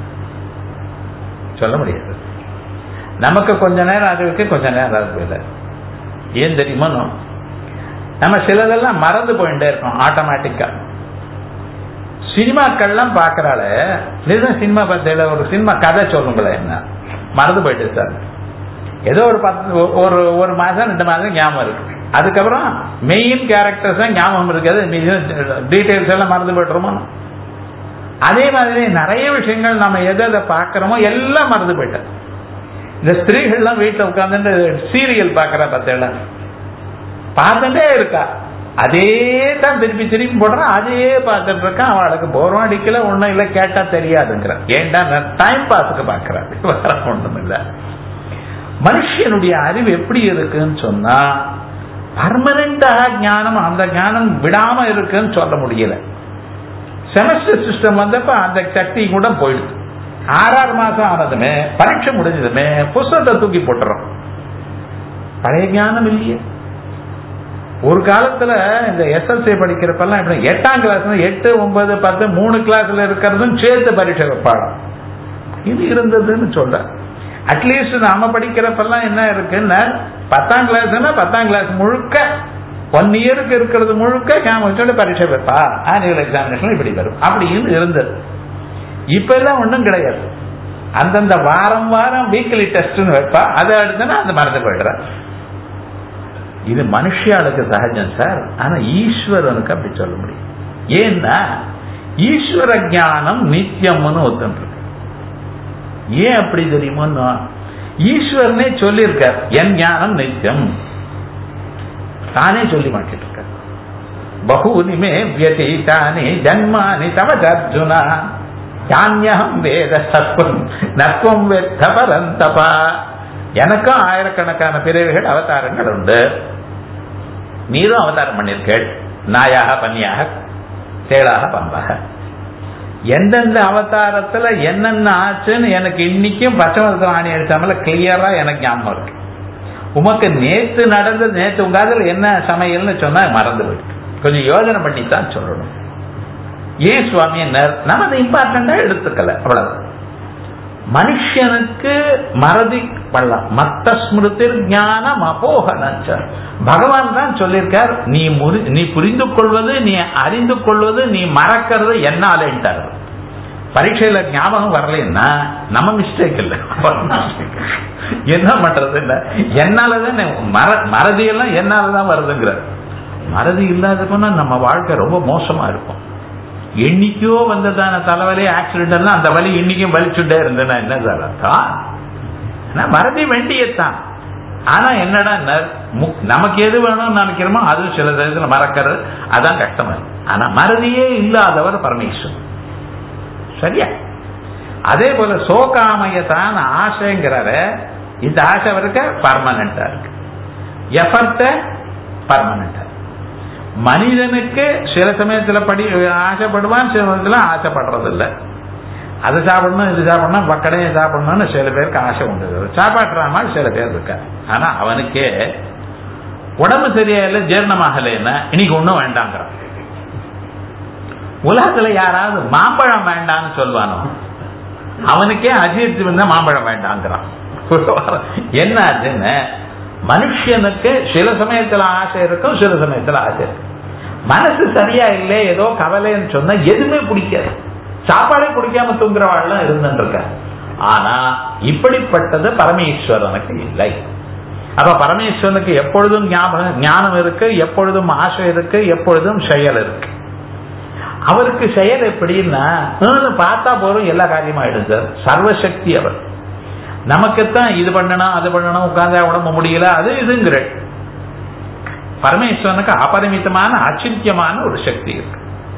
சொல்ல முடியாது. நமக்கு கொஞ்ச நேரம் அறிவுக்கு, கொஞ்ச நேரம் அறிவு இல்லை. ஏன் தெரியுமா, நம்ம சிலதெல்லாம் மறந்து போயிட்டே இருக்கோம் ஆட்டோமேட்டிக்கா. சினிமாக்கள்லாம் பாக்குறாள், சினிமா பத்தியில ஒரு சினிமா கதை சொல்லுங்களேன், என்ன மறந்து போயிட்டு சார், ஏதோ ஒரு பத்து ஒரு ஒரு மாசம் ரெண்டு மாசம் ஞாபகம் இருக்கு, அதுக்கப்புறம் மெயின் கேரக்டர்ஸ் தான் ஞாபகம் இருக்காது, டீடைல்ஸ் எல்லாம் மறந்து போயிட்டுருமோ. அதே மாதிரி நிறைய விஷயங்கள் நம்ம எதை எதை பார்க்கிறோமோ எல்லாம் மறந்து போயிட்டோம். இந்த ஸ்திரீகள்லாம் வீட்டில் உட்கார்ந்து சீரியல் பார்க்கறா பார்த்தேன், பார்த்துட்டே இருக்கா, அதே தான் திருப்பி திருப்பி போடுறான், அதே பார்த்துட்டு இருக்கான். அவளுக்கு போறோம் அடிக்கல, ஒன்னும் இல்லை, கேட்டா தெரியாதுங்கிற. ஏன்டா டைம் பாஸுக்கு பார்க்கறான், வேற ஒன்றும் இல்லை. மனுஷனுடைய அறிவு எப்படி இருக்குன்னு சொன்னா பர்மனண்டாக ஞானம், அந்த ஞானம் விடாம இருக்குன்னு சொல்ல முடியல. செமஸ்டர் சிஸ்டம் வந்தப்ப அந்த சக்தி கூட போயிடுது. ஆறாறு மாசம் ஆனதுமே, பரீட்சை முடிஞ்சதுமே புஸ்தகத்தை தூக்கி போட்டுறோம். பழைய ஞானம் இல்லையே. ஒரு காலத்துல இந்த எஸ்எல்சி படிக்கிறப்பெல்லாம் எப்படி எட்டாம் கிளாஸ் எட்டு ஒன்பது பத்து மூணு கிளாஸ்ல இருக்கிறதும் சேர்த்து பரீட்சை வைப்பாடம் இது இருந்ததுன்னு சொல்ற. அட்லீஸ்ட் நாம படிக்கிறப்பெல்லாம் என்ன இருக்குன்னா பத்தாம் கிளாஸ்னா பத்தாம் கிளாஸ் முழுக்க ஒன் இயருக்கு இருக்கிறது முழுக்க கேம பரீட்சை வைப்பா, ஆனுவல் எக்ஸாமினேஷன் இப்படி வரும் அப்படின்னு இருந்தது. இப்ப எல்லாம் ஒன்றும் கிடையாது. அந்தந்த வாரம் வாரம் வீக்லி டெஸ்ட்னு வைப்பா, அதை அடுத்தனா அந்த மறந்து போயிடுற. இது மனுஷியாளுக்கு சகஜம் சார். ஆனா ஈஸ்வரனுக்கு அப்படி சொல்ல முடியும். ஏன்னா ஈஸ்வர ஞானம் நித்தியம்னு ஒத்துருக்கு. ஏன் அப்படி தெரியுமோ, ஈஸ்வரனே சொல்லியிருக்கார் என் ஞானம் நித்தியம், தானே சொல்லி மாட்டிட்டு இருக்க. பகூனிமே வியதீதானி ஜன்மானி தவ அர்ஜுனா யான்யம் வேத சத்வம் நத்வம் வெத்த பரந்தபா. எனக்கும் ஆயிரக்கணக்கான பிறவிகள் அவதாரங்கள் உண்டு, நீரும் அவதாரம் பண்ணிருக்கேள், நாயாக பன்னியாக சேலாக பம்பாக. எந்தெந்த அவதாரத்துல என்னென்ன ஆச்சுன்னு எனக்கு இன்னைக்கும் பச்சை மரத்தில் ஆணி அடிச்சாமல கிளியரா எனக்கு ஞாபகம் இருக்கு. உமக்கு நேத்து நடந்தது, நேத்து உங்காதுல என்ன சமையல்னு சொன்னா மறந்து போயிருக்கு. கொஞ்சம் யோஜனை பண்ணித்தான் சொல்லணும். ஏன் சுவாமி என்ன நம்ம இம்பார்ட்டண்டா எடுத்துக்கல, அவ்வளவு. மனுஷனுக்கு மறதி பண்ணலாம். மத்த ஸ்மிருதி ஞானம் அபோகனச்ச. பகவான் தான் சொல்லியிருக்கார், நீ நீ புரிந்து கொள்வது, நீ அறிந்து கொள்வது, நீ மறக்கிறது என்னாலேன்ட்டார். பரீட்சையில ஞாபகம் வரலன்னா நம்ம மிஸ்டேக் இல்லை, என்ன பண்றது இல்ல, என்னாலதான் மற மறதியெல்லாம் என்னாலதான் வருதுங்கிறார். மறதி இல்லாதப்போனா நம்ம வாழ்க்கை ரொம்ப மோசமா இருக்கும். என்னைக்கோ வந்ததான தலைவலி ஆக்சிடென்ட் அந்த வலி இன்னைக்கும் வலிச்சுட்டே இருந்தேன்னா என்ன சார் அர்த்தம்? மறதி வேண்டியதான். ஆனா என்னடா நமக்கு எது வேணும்னு நினைக்கிறோமோ அது சில நேரத்தில் மறக்கிறது, அதான் கஷ்டமா இருக்கு. ஆனா மறதியே இல்லாதவர் பரமேஸ்வரன். சரியா? அதே போல சோகாமயத்தான் ஆசைங்கிறார, இந்த ஆசை இருக்க பர்மனண்டா இருக்கு, எஃபர்ட் பர்மனண்டா. மனிதனுக்கு சில சமயத்துல படி ஆசைப்படுவான், சில சமயத்துல ஆசைப்படுறது இல்லை. அது சாப்பிடணும், இது சாப்பிடணும், பக்கடையை சாப்பிடணும்னு சில பேருக்கு ஆசை உண்டு. சாப்பாடுற மாதிரி சில பேர் இருக்க. ஆனா அவனுக்கே உடம்பு சரியா இல்லை, ஜீரணமாகலைன்னா இன்னைக்கு ஒன்றும் வேண்டாங்கிறான். உலகத்துல யாராவது மாம்பழம் வேண்டாம்னு சொல்வானோ அவனுக்கே அஜீர்த்தி வந்தா மாம்பழம் வேண்டாங்கிறான். என்ன ஆச்சுன்னு, மனுஷனுக்கு சில சமயத்துல ஆசை இருக்கும், சில சமயத்துல ஆசை இருக்கும். மனசு சரியா இல்லை, ஏதோ கவலைன்னு சொன்னா எதுவுமே பிடிக்காது. சாப்பாடே குடிக்காம தூங்குறவாள்லாம் இருந்துருக்க. ஆனா இப்படிப்பட்டது பரமேஸ்வரனுக்கு இல்லை. அப்ப பரமேஸ்வரனுக்கு எப்பொழுதும் ஞாபகம் ஞானம் இருக்கு, எப்பொழுதும் ஆசை இருக்கு, எப்பொழுதும் செயல் இருக்கு. அவருக்கு செயல் எப்படின்னா பார்த்தா போறோம் எல்லா காரியமா ஆயிடும் சார். சர்வசக்தி அவர். நமக்குத்தான் இது பண்ணணும் அது பண்ணணும், உட்கார்ந்தா உடம்பு முடியல அது இதுங்கிற. பரமேஸ்வரனுக்கு அபரிமிதமான அச்சிந்தியமான ஒரு சக்தி இருக்கு.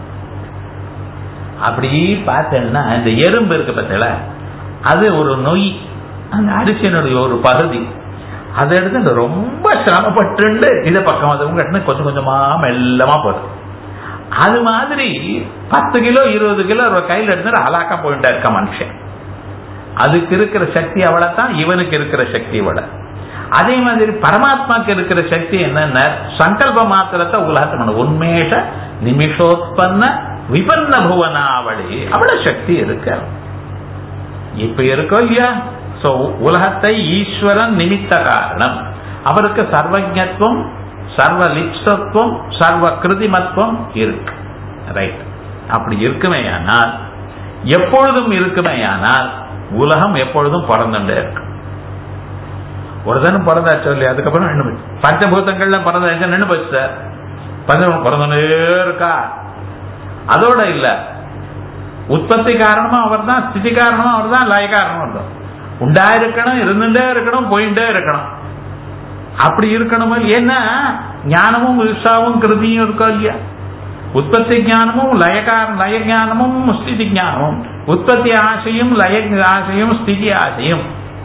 அப்படி பார்த்தேன்னா இந்த எறும்பு இருக்கு பார்த்தல, அது ஒரு நொய், அந்த அரிசியினுடைய ஒரு பகுதி. அதை எடுத்து ரொம்ப சிரமப்பட்டு இதை பக்கம் அது கட்டின கொஞ்சம் கொஞ்சமா மெல்லமா போகுது. அது மாதிரி பத்து கிலோ இருபது கிலோ கையில் எடுத்து அலாக்கா போயிட்டா இருக்க மனுஷன். அதுக்கு இருக்கிற சக்தி அவ்வளவுதான், இவனுக்கு இருக்கிற சக்தி அவ்வளவு. அதே மாதிரி பரமாத்மாக்கு இருக்கிற சக்தி என்னன்னா சங்கல்ப மாத்திரத்தை உலகத்தை உண்மேஷ நிமிஷோத்பன்ன விபன்ன புவனாவளி, அவ்வளவு சக்தி இருக்கு. இப்ப இருக்கோ இல்லையா? சோ உலகத்தை ஈஸ்வரன் நிமித்த காரணம். அவருக்கு சர்வஜத்துவம், சர்வ லிப்சத்துவம், சர்வ கிருதிமத்துவம் இருக்கு. ரைட்? அப்படி இருக்குமேயானால், எப்பொழுதும் இருக்குமேயானால் உலகம் எப்பொழுதும் பிறந்துட்டே இருக்கு. ஒரு தினம் பிறந்தாச்சு இல்லையா, அதுக்கப்புறம் நின்று போச்சு. பஞ்சபூதங்கள்ல பிறந்தாச்சு நின்று போச்சு சார். பஞ்சபூதம் பிறந்தே இருக்கா? அதோட இல்ல, உற்பத்தி காரணமும் அவர் தான், ஸ்திதி காரணமும் அவர் தான், லய காரணமும் அவர் தான். உண்டா இருக்கணும், இருந்துட்டே இருக்கணும், போயிட்டே இருக்கணும். அப்படி இருக்கணும். ஏன்னா ஞானமும் விசாவும் கிருதியும் இருக்கா இல்லையா? உற்பத்தி ஞானமும் லயகார லய ஞானமும் ஸ்திதி ஞானமும், உற்பத்தி ஆசையும் லய ஆசையும் ஸ்திதி ஆசையும்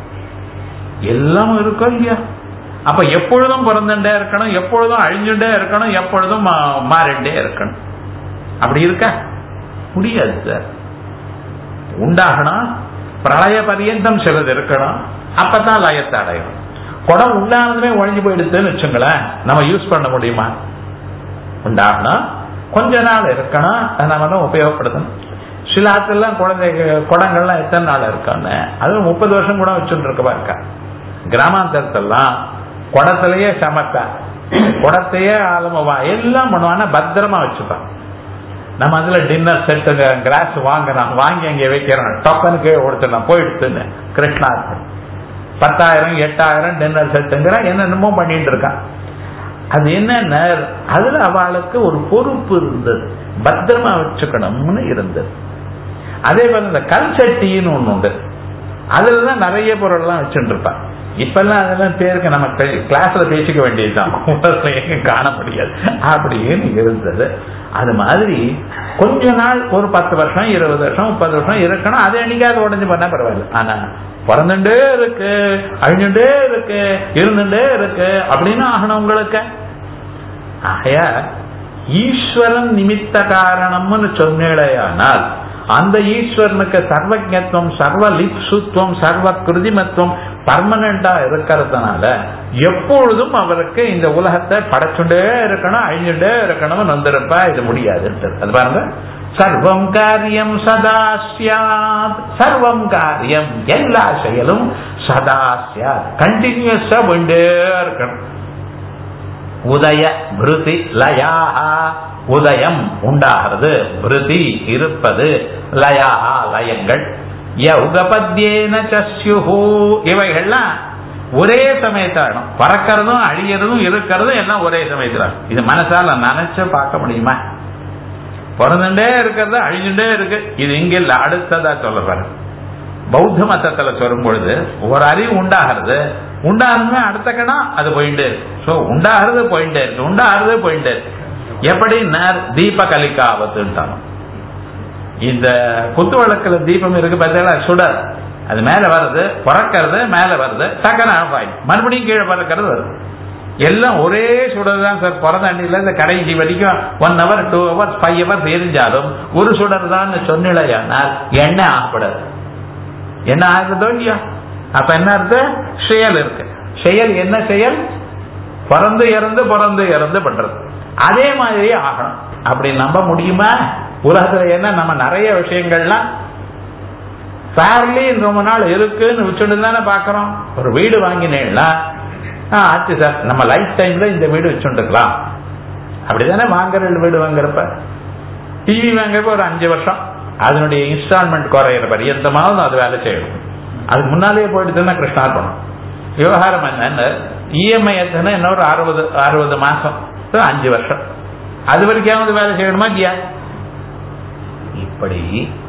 எல்லாம் இருக்கா இல்லையா? அப்ப எப்பொழுதும் பிறந்துட்டே இருக்கணும், எப்பொழுதும் அழிஞ்சுட்டே இருக்கணும், எப்பொழுதும் மாறிண்டே இருக்கணும். அப்படி இருக்கா? முடியாது சார். உண்டாகணும், பிரளய பரியந்தம் சிலது இருக்கணும், அப்பதான் லயத்தை அடையணும். குடம் உண்டானதுமே ஒழிஞ்சு போயிடுதுன்னு வச்சுங்களேன், நம்ம யூஸ் பண்ண முடியுமா? உண்டாகணும், கொஞ்ச நாள் இருக்கணும், நம்ம தான் உபயோகப்படுத்தணும். சில ஆட்கள்லாம் குழந்தை குடங்கள்லாம் எத்தனை நாள் இருக்காங்க, அது முப்பது வருஷம் கூட வச்சுட்டு இருக்கவா இருக்கா. கிராமாந்தரத்தெல்லாம் குடத்திலேயே சமைப்பா, குடத்தையே ஆலமவா எல்லாம் பண்ணுவான்னா பத்திரமா வச்சுப்பான். நம்ம அதுல டின்னர் செட்டு கிளாஸ் வாங்குறோம், வாங்கி அங்கே வைக்கிறோம், டொக்கனுக்கு கொடுத்துடலாம் போயிடுச்சுன்னு. கிருஷ்ணார்த்தம் பத்தாயிரம் எட்டாயிரம் டின்னர் செட்டுங்கிற என்னென்னமோ பண்ணிட்டு இருக்கான். அது என்னன்னா அதுல அவளுக்கு ஒரு பொறுப்பு இருந்தது, பத்திரமா வச்சுக்கணும்னு இருந்தது. அதே போல இந்த கல்சட்டின்னு ஒண்ணு உண்டு, அதுலதான் நிறைய பொருள் எல்லாம் வச்சுட்டு இருப்பான். இப்பெல்லாம் அதெல்லாம் பேருக்கு நம்ம கிளாஸ்ல பேசிக்க வேண்டியதுதான், காண முடியாது அப்படின்னு இருந்தது. அது மாதிரி கொஞ்ச நாள் ஒரு பத்து வருஷம் இருபது வருஷம் முப்பது வருஷம் இருக்கணும், அது என்னைக்காவது உடஞ்சு பண்ணா பரவாயில்ல. ஆனா பிறந்துட்டே இருக்கு, அழிஞ்சுட்டே இருக்கு, இருந்துட்டே இருக்கு அப்படின்னு ஆகணும் உங்களுக்கு. ஆகையா ஈஸ்வரன் நிமித்த காரணம்னு சொன்னேடையானால் அந்த ஈஸ்வரனுக்கு சர்வஜத்துவம், சர்வ லிப்சுத்துவம், சர்வ கிருதிமத்துவம் பர்மனண்டா இருக்கிறதுனால எப்பொழுதும் அவருக்கு இந்த உலகத்தை படைச்சுட்டே இருக்கணும், அழிஞ்சுட்டே இருக்கணும் வந்திருப்பா. இது முடியாது. அது பாருங்க, சர்வம் காரியம் சதா ஸ்யாத், சர்வம் காரியம் எல்லா செயலும் சதா ஸ்யாத் கண்டினியூஸா கொண்டே இருக்கணும். உதய பிருதி லயா, உதயம் உண்டாகிறது, பிருதி இருப்பது, லயா லயங்கள், யௌகபத்யேன சஸ்யுஹு இவைகள்லாம் ஒரே சமயத்தான பறக்கிறதும் அழியறதும் இருக்கிறதும் எல்லாம் ஒரே சமயத்துல. இது மனசால நினைச்சு பார்க்க முடியுமா? பிறந்துட்டே இருக்கிறது அழிஞ்சுட்டே இருக்கு. இது இங்க இல்ல, அடுத்ததா சொல்ல பௌத்த மதத்துல சொல்லும் பொழுது ஒரு அறிவு உண்டாகிறது, உண்டாகிறது அடுத்த கணம் அது போயிட்டே இருக்கு. சோ உண்டாகிறது போயிட்டே இருக்கு, உண்டாகிறது போயிட்டே இருக்கு. எப்படி தீப கலிக்காவத்துட்டாலும் இந்த குத்து வழக்குல தீபம் இருக்கு பார்த்தா சுடர், அது மேல வருது, பறக்கிறது, மேல வருது, டக்குனு ஆஃப் ஆகி மறுபடியும் கீழே பறக்கிறது வருது. எல்லாம் ஒரே சுடர் தான் சார். பிறந்த அண்ணில இந்த கடைசி வரைக்கும் one hour two hours five hours எரிஞ்சாலும் ஒரு சுடர் தான் சொன்னிலையானால் எண்ணெய் ஆகப்படாது. என்ன ஆகுதோ இல்லையா? அப்ப என்ன இருக்கு? செயல் இருக்கு. செயல் என்ன செயல்? பிறந்து இறந்து பிறந்து இறந்து பண்றது. அதே மாதிரி ஆகணும். அப்படி நம்ப முடியுமா? உலகத்துல என்ன நம்ம நிறைய விஷயங்கள்லாம் ஃபேர்லி ரொம்ப நாள் இருக்குன்னு வச்சுட்டு தானே பாக்கிறோம். ஒரு வீடு வாங்கினேன்னா ஆச்சு சார், நம்ம லைஃப் டைம்ல இந்த வீடு வச்சுருக்கலாம் அப்படிதானே வாங்குற. வீடு வாங்குறப்ப டிவி வாங்குறப்ப ஒரு அஞ்சு வருஷம் அதனுடைய இன்ஸ்டால்மெண்ட் குறையிற பரியந்தமாவது அது வேலை செய்யணும். அதுக்கு முன்னாலேயே போயிட்டு கிருஷ்ணார்பணம் விவகாரம் என்னன்னு இஎம்ஐ எத்தனை இன்னொரு அறுபது அறுபது மாசம் அஞ்சு வருஷம் அது வரைக்கும் வேலை செய்யணுமா இல்லையா? இப்படி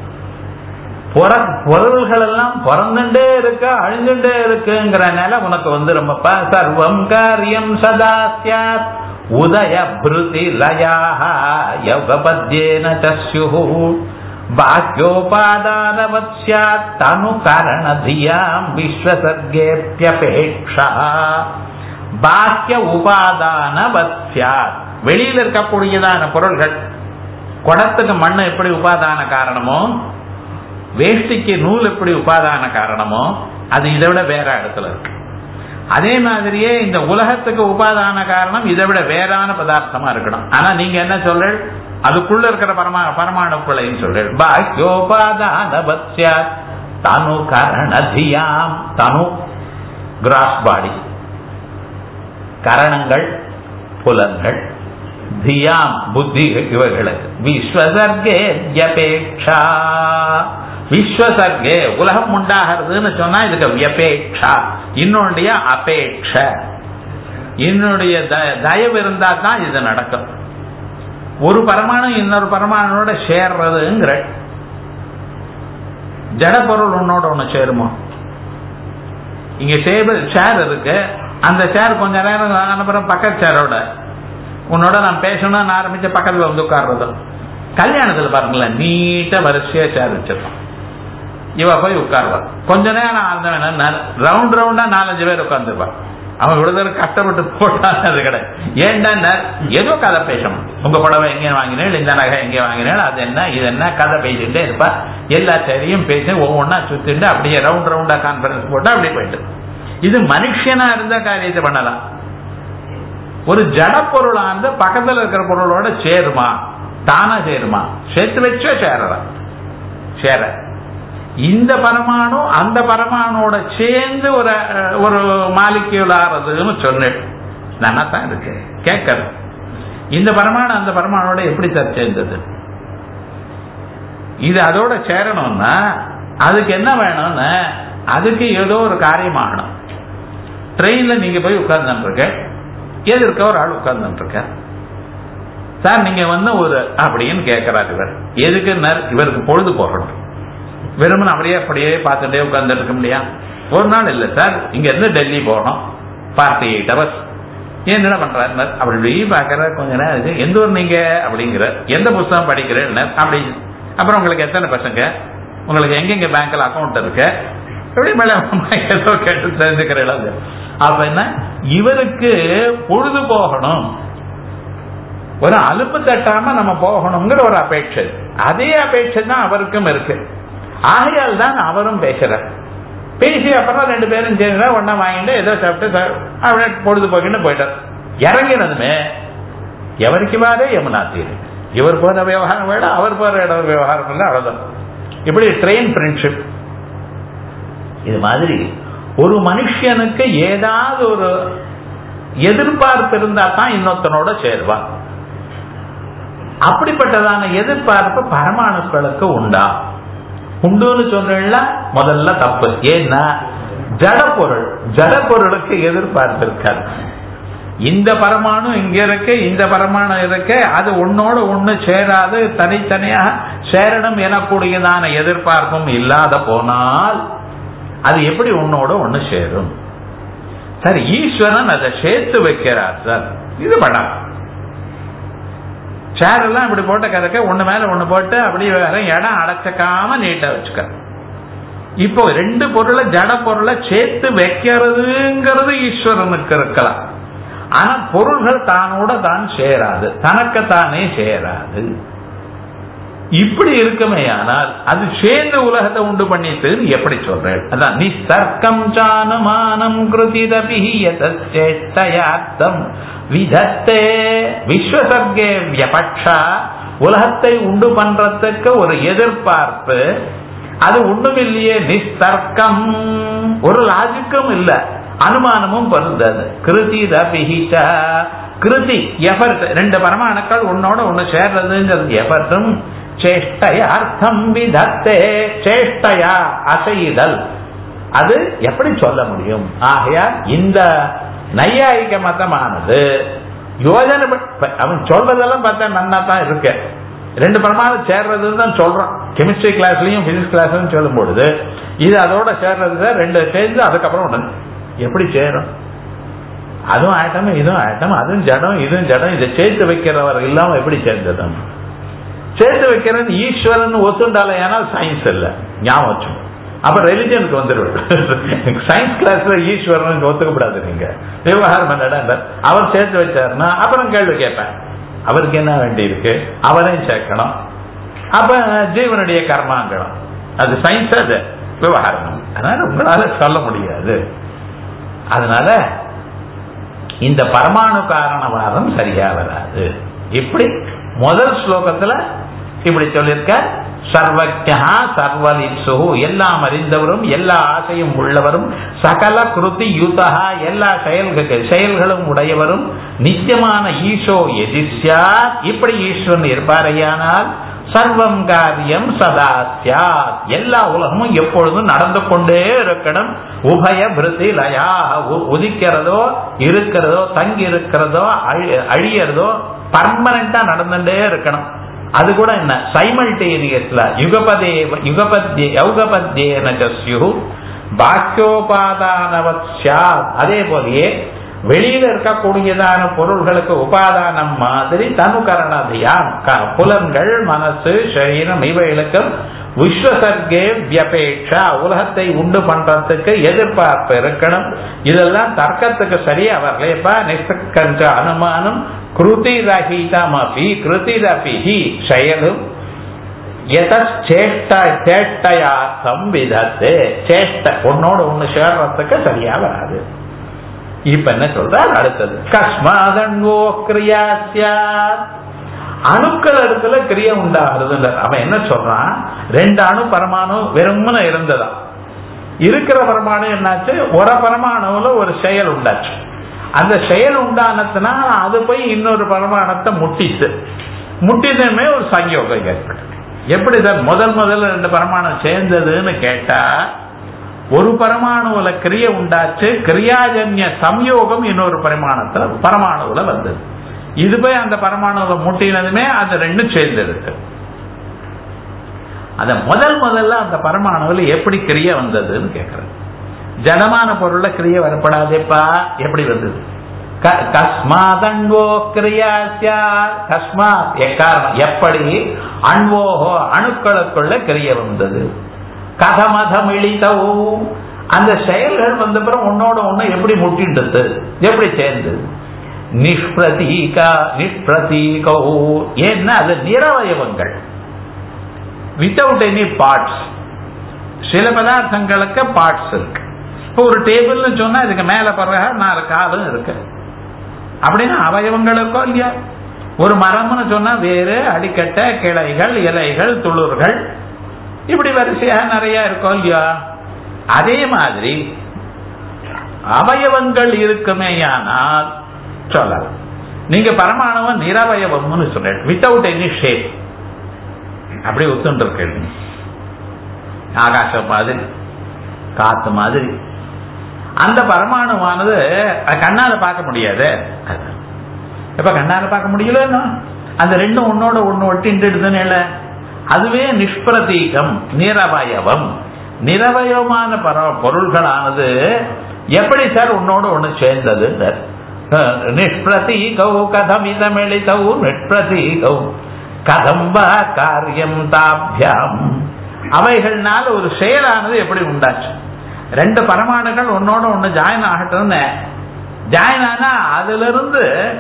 பொருள்கள் எல்லாம் பிறந்துட்டே இருக்க அழிஞ்சுட்டே இருக்குங்கிறனால உனக்கு வந்து ரொம்ப சர்வம் காரியம் சதா ஸ்யாத் உதய பிருதி லயாஹ யௌகபத்யேன சஸ்யுஹு பாக்யோபாதானவத் ஸ்யாத் தனு காரணதியாம் விஸ்வசர்கேப்யபேக்ஷா. பாக்கிய உபாதானவத் ஸ்யாத் வெளியில் இருக்கக்கூடியதான பொருள்கள், குடத்துக்கு மண்ணு எப்படி உபாதான காரணமோ, வேஷ்டிக்கு நூல் எப்படி உபாதான காரணமோ, அது இதை விட வேற இடத்துல இருக்கு. அதே மாதிரியே இந்த உலகத்துக்கு உபாதான காரணம் இதை விட வேறான பதார்த்தமா இருக்கணும். ஆனா நீங்க என்ன சொல்ற? அதுக்குள்ள இருக்கிற பரமா பரமாணுக்குள்ளையும் சொல்ற பாக்கியோபாதானவத் ஸ்யாத் தனு கரணதியாம். தனு கிராஸ் பாடி, கரணங்கள் புலன்கள், தியாம் புத்தி இவைகளுக்கு விஸ்வசர்கேப்யபேக்ஷா. விஸ்வசர்கே உலகம் உண்டாகிறதுன்னு சொன்னா இதுக்கு வியபேக்ஷா, இன்னொன்னுடைய அபேட்ச, இன்னொடைய தயவு இருந்தா தான் இது நடக்கும். ஒரு பரமாணு இன்னொரு பரமானோட சேர்றதுங்கிற ஜட பொருள் உன்னோட ஒண்ணு சேருமோ? இங்க டேபிள் சேர் இருக்கு, அந்த சேர் கொஞ்ச நேரம் அனுப்புறம் பக்கத்து சேரோட உன்னோட நான் பேசணும்னு ஆரம்பிச்ச பக்கத்துல வந்து உட்கார்றது. கல்யாணத்துல பாருங்களேன், நீட்டா வரிசையா சேர் வச்சிருக்கோம். இவ போய் உட்காருவான், கொஞ்ச நேரம் ரவுண்ட் ரவுண்டா நாலஞ்சு பேர் உட்கார்ந்துருப்பான். அவன் விடுதலை கஷ்டப்பட்டு போட்டான் அது கிடையாது. ஏன்டா ஏதோ கதை பேசணும், உங்க புடவை எங்க வாங்கினேன், இந்த நகை எங்க வாங்கினேன், அது என்ன இது என்ன கதை பேசிட்டே இருப்பா. எல்லா சேரையும் பேசி ஒவ்வொன்னா சுத்திட்டு அப்படியே ரவுண்ட் ரவுண்டா கான்பரன்ஸ் போட்டா அப்படியே போயிட்டு. இது மனுஷனா இருந்த காரியத்தை பண்ணலாம். ஒரு ஜட பொருளா இருந்து பக்கத்துல இருக்கிற பொருளோட சேருமா, தானா சேருமா, சேர்த்து வச்சோ சேரலாம். சேர இந்த பரமாணு அந்த பரமானோட சேர்ந்து ஒரு ஒரு மாலிக்யூல் ஆறதுன்னு சொன்னேன். நல்லா தான் இருக்கு கேட்கறது. இந்த பரமாணு அந்த பரமானோட எப்படி சார் சேர்ந்தது? இது அதோட சேரணும்னா அதுக்கு என்ன வேணும்னு, அதுக்கு ஏதோ ஒரு காரியம் ஆகணும். ட்ரெயின்ல நீங்க போய் உட்கார்ந்து இருக்க, எதிர்க்க ஒரு ஆள் உட்கார்ந்து இருக்க, சார் நீங்க வந்து ஒரு அப்படின்னு கேட்கிறார். இவர் எதுக்கு? இவருக்கு பொழுது போகணும். வெறுமன் அப்படியே அப்படியே பார்த்துட்டே உட்கார்ந்து இருக்க முடியாது. ஒரு நாள் இல்ல சார், இங்க இருந்து டெல்லி போகணும், ஃபார்ட்டி எயிட் ஹவர்ஸ். ஏன் என்ன பண்றாரு? அப்படி பாக்குற கொஞ்ச நேரம், எந்த ஊர் நீங்க அப்படிங்கிற, எந்த புத்தகம் படிக்கிறேன் அப்படி, அப்புறம் உங்களுக்கு எத்தனை பசங்க, உங்களுக்கு எங்கெங்க பேங்க்ல அக்கௌண்ட் இருக்கு, எப்படி மேல ஏதோ கேட்டு தெரிஞ்சுக்கிற இடம். அப்ப என்ன, இவருக்கு பொழுது போகணும், ஒரு அலுப்பு தட்டாம நம்ம போகணுங்கிற ஒரு அபேட்சை. அதே அபேட்சை தான் அவருக்கும் இருக்கு. ஆகையால் தான் அவரும் பேசுறார். பேசி அப்புறம் ரெண்டு பேரும் சேர்ந்து ஒன்னா வாங்கிட்டு ஏதோ சாப்பிட்டு அப்படியே பொழுது போக்கின்னு போயிட்டார். இறங்கினதுமே எவருக்கு வாரே யமுனா தீரு, இவர் போற விவகாரம் வேட, அவர் போற இடம் விவகாரம் இல்லை, அவ்வளவுதான். இப்படி ட்ரெயின் ஃப்ரெண்ட்ஷிப். இது மாதிரி ஒரு மனுஷனுக்கு ஏதாவது ஒரு எதிர்பார்ப்பு இருந்தா தான் இன்னொருத்தனோட சேருவான். அப்படிப்பட்டதான எதிர்பார்ப்பு பரமாணுக்களுக்கு உண்டா? உண்டுன்னு சொன்னா முதல்ல தப்பு. ஏன்னா ஜட பொருள், ஜட பொருளுக்கு எதிர்பார்ப்பு இருக்காது. இந்த பரமாணு இங்க இருக்கு, இந்த பரமாணு இருக்கு, அது உன்னோட ஒண்ணு சேராது, தனித்தனியாக சேரணும் எனக்கூடியதான எதிர்பார்ப்பும் இல்லாத போனால் அது எப்படி உன்னோட ஒண்ணு சேரும்? சார் ஈஸ்வரன் அதை சேர்த்து வைக்கிறார் சார். இது படம் சேர் எல்லாம் இப்படி போட்ட கதைக்க ஒண்ணு மேல ஒண்ணு போட்டு அப்படி இடம் அடைச்சக்காம நீட்டா வச்சுக்க. இப்போ ரெண்டு பொருளை ஜட பொருளை சேர்த்து வைக்கிறதுங்கிறது ஈஸ்வரனுக்கு இருக்கலாம். ஆனா பொருள்கள் தானோட தான் சேராது, தனக்குத்தானே சேராது. இப்படி இருக்குமே ஆனால் அது சேர்ந்து உலகத்தை உண்டு பண்ணிட்டு எப்படி சொல்றேன்? அதான் நிஸ்தர்க்கம் சானுமானம் கிருதிதபிஹியதச்சேஷ்டயார்த்தம் விதத்தே விஸ்வசர்கே வியபக்ஷா. உலகத்தை உண்டு பண்றதுக்கு ஒரு எதிர்பார்ப்பு, அது ஒண்ணுமில்லையே. நிஸ்தர்க்கம், ஒரு லாஜிக்கும் இல்ல, அனுமானமும் பொருந்தது. கிருதிதபிஹித, கிருதி எஃபர்ட், ரெண்டு பரமாணுக்கள் உன்னோட ஒண்ணு சேர்றதுங்கிறது எஃபர்ட்டும். சேஷ்டயார்த்தம் விதத்தே, சேஷ்டயா அசைதல், அது எப்படி சொல்ல முடியும்? ஆகையால் இந்த நையாயிக மதமானது யோஜனை, அவன் சொல்றதெல்லாம் பார்த்தா நன்னா தான் இருக்கு. ரெண்டு பரமாணு சேர்றதுன்னு தான் சொல்றான். கெமிஸ்ட்ரி கிளாஸ்லயும் பிசிக்ஸ் கிளாஸ்லயும் சொல்லும் பொழுது இது அதோட சேர்றது, ரெண்டு சேர்ந்து அதுக்கப்புறம் ஒண்ணு எப்படி சேரும்? அதுவும் ஆட்டம், இதுவும் ஆட்டம், அதுவும் ஜடம், இதுவும் ஜடம். இதை சேர்த்து வைக்கிறவர் இல்லாம எப்படி சேர்ந்தது? சேர்த்து வைக்கிறது ஈஸ்வரன் ஒத்துண்டால, ஏன்னா சயின்ஸ் இல்ல, ஞாபகம் வச்சு. அப்ப ரெலிஜனுக்கு வந்துடுவார். சயின்ஸ் கிளாஸ்ல ஈஸ்வரன் ஒத்துக்கப்படாது. நீங்க விவகாரம் என்னடா, அவர் சேர்த்து வச்சாருன்னா அப்புறம் கேள்வி கேட்பேன், அவருக்கு என்ன வேண்டி இருக்கு, அவரையும் சேர்க்கணும். அப்ப ஜீவனுடைய கர்மாங்கணும், அது சயின்ஸ், அது விவகாரம். அதனால உங்களால சொல்ல முடியாது. அதனால இந்த பரமாணு காரணவாதம் சரியா வராது. இப்படி முதல் ஸ்லோகத்துல இப்படி சொல்லியிருக்க, சர்வஜா சர்வலிப்சு, எல்லாம் அறிந்தவரும் எல்லா ஆசையும் உள்ளவரும், சகல கிருதி யுதா, எல்லா செயல்கள் செயல்களும் உடையவரும், நித்தியமான ஈசோ எதிர்ஷா, இப்படி ஈஸ்வரன் இருப்பாரையானால் சர்வம் காரியம் சதா சியாத், எல்லா உலகமும் எப்பொழுதும் நடந்து கொண்டே இருக்கணும். உபய பிருத்தி லயா, உதிக்கிறதோ இருக்கிறதோ தங்கி இருக்கிறதோ அழியறதோ பர்மனண்டா நடந்துட்டே இருக்கணும். அது கூட என்ன, சைமல்டேனியஸ்ல யுகபதே யுகபத்யே யௌகபத்யேன சஸ்யு பாக்கியோபாதானவத் சாத். அதே போலயே வெளியில இருக்கக்கூடியதான பொருள்களுக்கு உபாதானம் மாதிரி தனுகரணதியாம் புலன்கள், மனசு, சரீரம் இவைகளுக்கும் விஸ்வசர்கே வியபேட்சா உலகத்தை உண்டு பண்றதுக்கு எதிர்பார்ப்பு இருக்கணும். இதெல்லாம் தர்க்கத்துக்கு சரியா வரலேப்பா. நிஷ்கஞ்ச அனுமானம் கிருதிரஹிதமபி கிருதிரபிஹி செயலும் சேஷ்டையா சம்விதத்து சேஷ்ட ஒன்னோடு ஒண்ணு சேர்றதுக்கு சரியா வராது. இப்ப என்ன சொல்றார் அடுத்தது, கஸ்மாதன்வோ கிரியா சியாத். அணுக்கள் இடத்துல கிரியை உண்டாகிறது. அவன் என்ன சொல்றான், ரெண்டு அணு பரமாணு வெறுமன இருந்ததா, இருக்கிற பரமாணு என்னாச்சு, ஒரு பரமாணுல ஒரு செயல் உண்டாச்சு. அந்த செயல் உண்டானதுனால அது போய் இன்னொரு பரமாணத்தை முட்டிச்சு. முட்டினமே ஒரு சங்கயோகம் ஏற்பட்டு. எப்படி சார் முதல் முதல்ல ரெண்டு பரமாணு சேர்ந்ததுன்னு கேட்டா, ஒரு பரமாணுல கிரியை உண்டாச்சு, கிரியாஜன்ய சம்யோகம் இன்னொரு பரிமாணத்துல பரமாணுல வந்தது. இது போய் அந்த பரமாணுல முட்டினதுமே அது ரெண்டும் சேர்ந்திருக்கு. அத முதல் முதல்ல அந்த பரமாணுல எப்படி கிரியை வந்ததுன்னு கேட்கறது. ஜடமான பொருள்ல கிரியை வரப்படாதேப்பா, எப்படி வந்தது? கஸ்மாதன்வோ கிரியா கஸ்மாத் எக்காரணம் எப்படி அன்வோஹோ அணுக்களுக்குள்ள கிரியை வந்தது. கதமதம் இழித்தவோ அந்த செயல்கள் வந்த பிறகு உன்னோட ஒண்ணு எப்படி முட்டின்றது, எப்படி சேர்ந்தது? நிஷ்பிரதீகா நிஷ்பிரதீகோ ஏன்னா அது நிரவயவங்கள், வித்தவுட் எனி பார்ட்ஸ். சில பதார்த்தங்களுக்கு பார்ட்ஸ் இருக்கு. இப்போ ஒரு டேபிள்னு சொன்னா இதுக்கு மேல பிறகு நாலு காலும் இருக்கு, அப்படின்னா அவயவங்கள் இருக்கோ இல்லையா? ஒரு மரம்னு சொன்னா வேறு அடிக்கட்ட, கிளைகள், இலைகள், துளிர்கள், இப்படி வரிசையாக நிறைய இருக்கும் இல்லையா? அதே மாதிரி அவயவங்கள் இருக்குமேயானால் சொல்லலாம். நீங்க பரமாணுவ நிரவயவம்னு சொல்ற, வித்தவுட் எனி ஷேப், அப்படி ஒத்துண்டு இருக்கு. ஆகாசம் மாதிரி, காத்து மாதிரி அந்த பரமாணுவானது கண்ணால பார்க்க முடியாது. இப்ப கண்ணால பார்க்க முடியல, அந்த ரெண்டும் ஒன்னோட ஒன்னு ஒட்டின்டுதுன்னு, அதுவே நிஷ்பிரதீகம் நிரவயவம். நிரவயமான பொருள்களானது எப்படி சார் உன்னோட ஒண்ணு சேர்ந்தது? நிஷ்பிரதீகௌ கதமிதமெளிதௌ நிஷ்பிரதீகௌ கதம்பா காரியம் தாபியாம். அவைகள்னால ஒரு செயலானது எப்படி உண்டாச்சு? ரெண்டு பரமாணுகள் ஒன்னோட ஒண்ணு ஜாயின் ஆகட்டும்னு ஜாயின் ஆனா அதுல இருந்து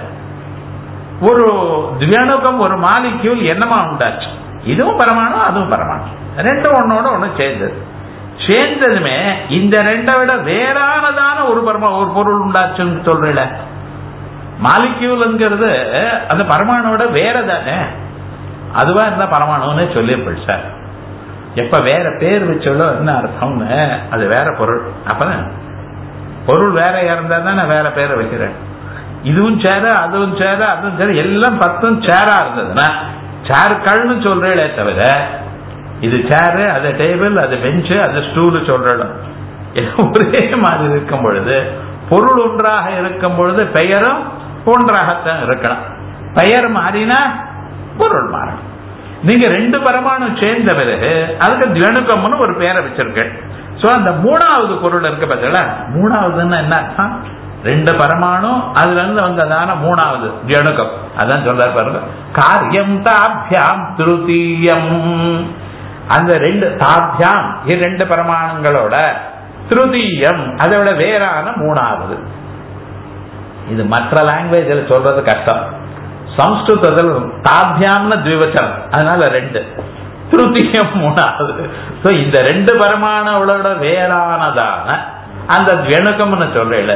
ஒரு திவ்யானுக்கம், ஒரு மாலிக்யூல் என்னமா உண்டாச்சு. இதுவும் பரமாணு, அதுவும் பரமாணு, ரெண்டும் ஒன்னோட ஒண்ணு சேர்ந்தது. சேர்ந்ததுமே இந்த ரெண்டை விட வேறானதான ஒரு பரமா ஒரு பொருள் உண்டாச்சுன்னு சொல்றல. மாலிக்யூல்ங்கிறது அந்த பரமானோட வேற தானே, அதுவா இருந்தா பரமாணுன்னு சொல்லி சார். எப்ப வேற பேர் வச்சோளோ என்ன அர்த்தம்னு, அது வேற பொருள். அப்பதான் பொருள் வேற இருந்தா தானே வேற பேரை வைக்கிறேன். இதுவும் சேர, அதுவும் சேர, அதுவும் சேர, எல்லாம் பத்தும் சேரா இருந்ததுன்னா சேர்கள்னு சொல்றே தவிர இது சேரு, அது டேபிள், அது பெஞ்சு, அது ஸ்டூல் சொல்றோம். ஒரே மாதிரி இருக்கும் பொழுது, பொருள் ஒன்றாக இருக்கும் பொழுது பெயரும் ஒன்றாகத்தான் இருக்கலாம். பெயர் மாறினா பொருள் மாறும். நீங்க ரெண்டு பரமாணு சேர்ந்த பிறகு அதுக்கு திவனுக்கம்னு ஒரு பேரை வச்சிருக்கேன். சோ அந்த மூணாவது பொருள் இருக்கு பார்த்தீங்களா, மூணாவதுன்னு என்ன அர்த்தம்? ரெண்டு பரமாணு அதுல இருந்து வந்ததான மூணாவது திவனுக்கம். அதான் சொல்ற பாருங்க, காரியம் தாபியாம் திருத்தீயம். அந்த ரெண்டு தாபியாம் இரண்டு பரமாணுங்களோட திருத்தீயம் அதோட வேறான மூணாவது. இது மற்ற லாங்குவேஜ்ல சொல்றது கஷ்டம். சம்ஸ்கிருதத்தில் தாபியாம்னு த்விவச்சனம், அதனால ரெண்டு, திருத்தீயம் மூணாவது. இந்த ரெண்டு பரமாணோட வேறானதான அந்த திவனுக்கம்னு சொல்றல,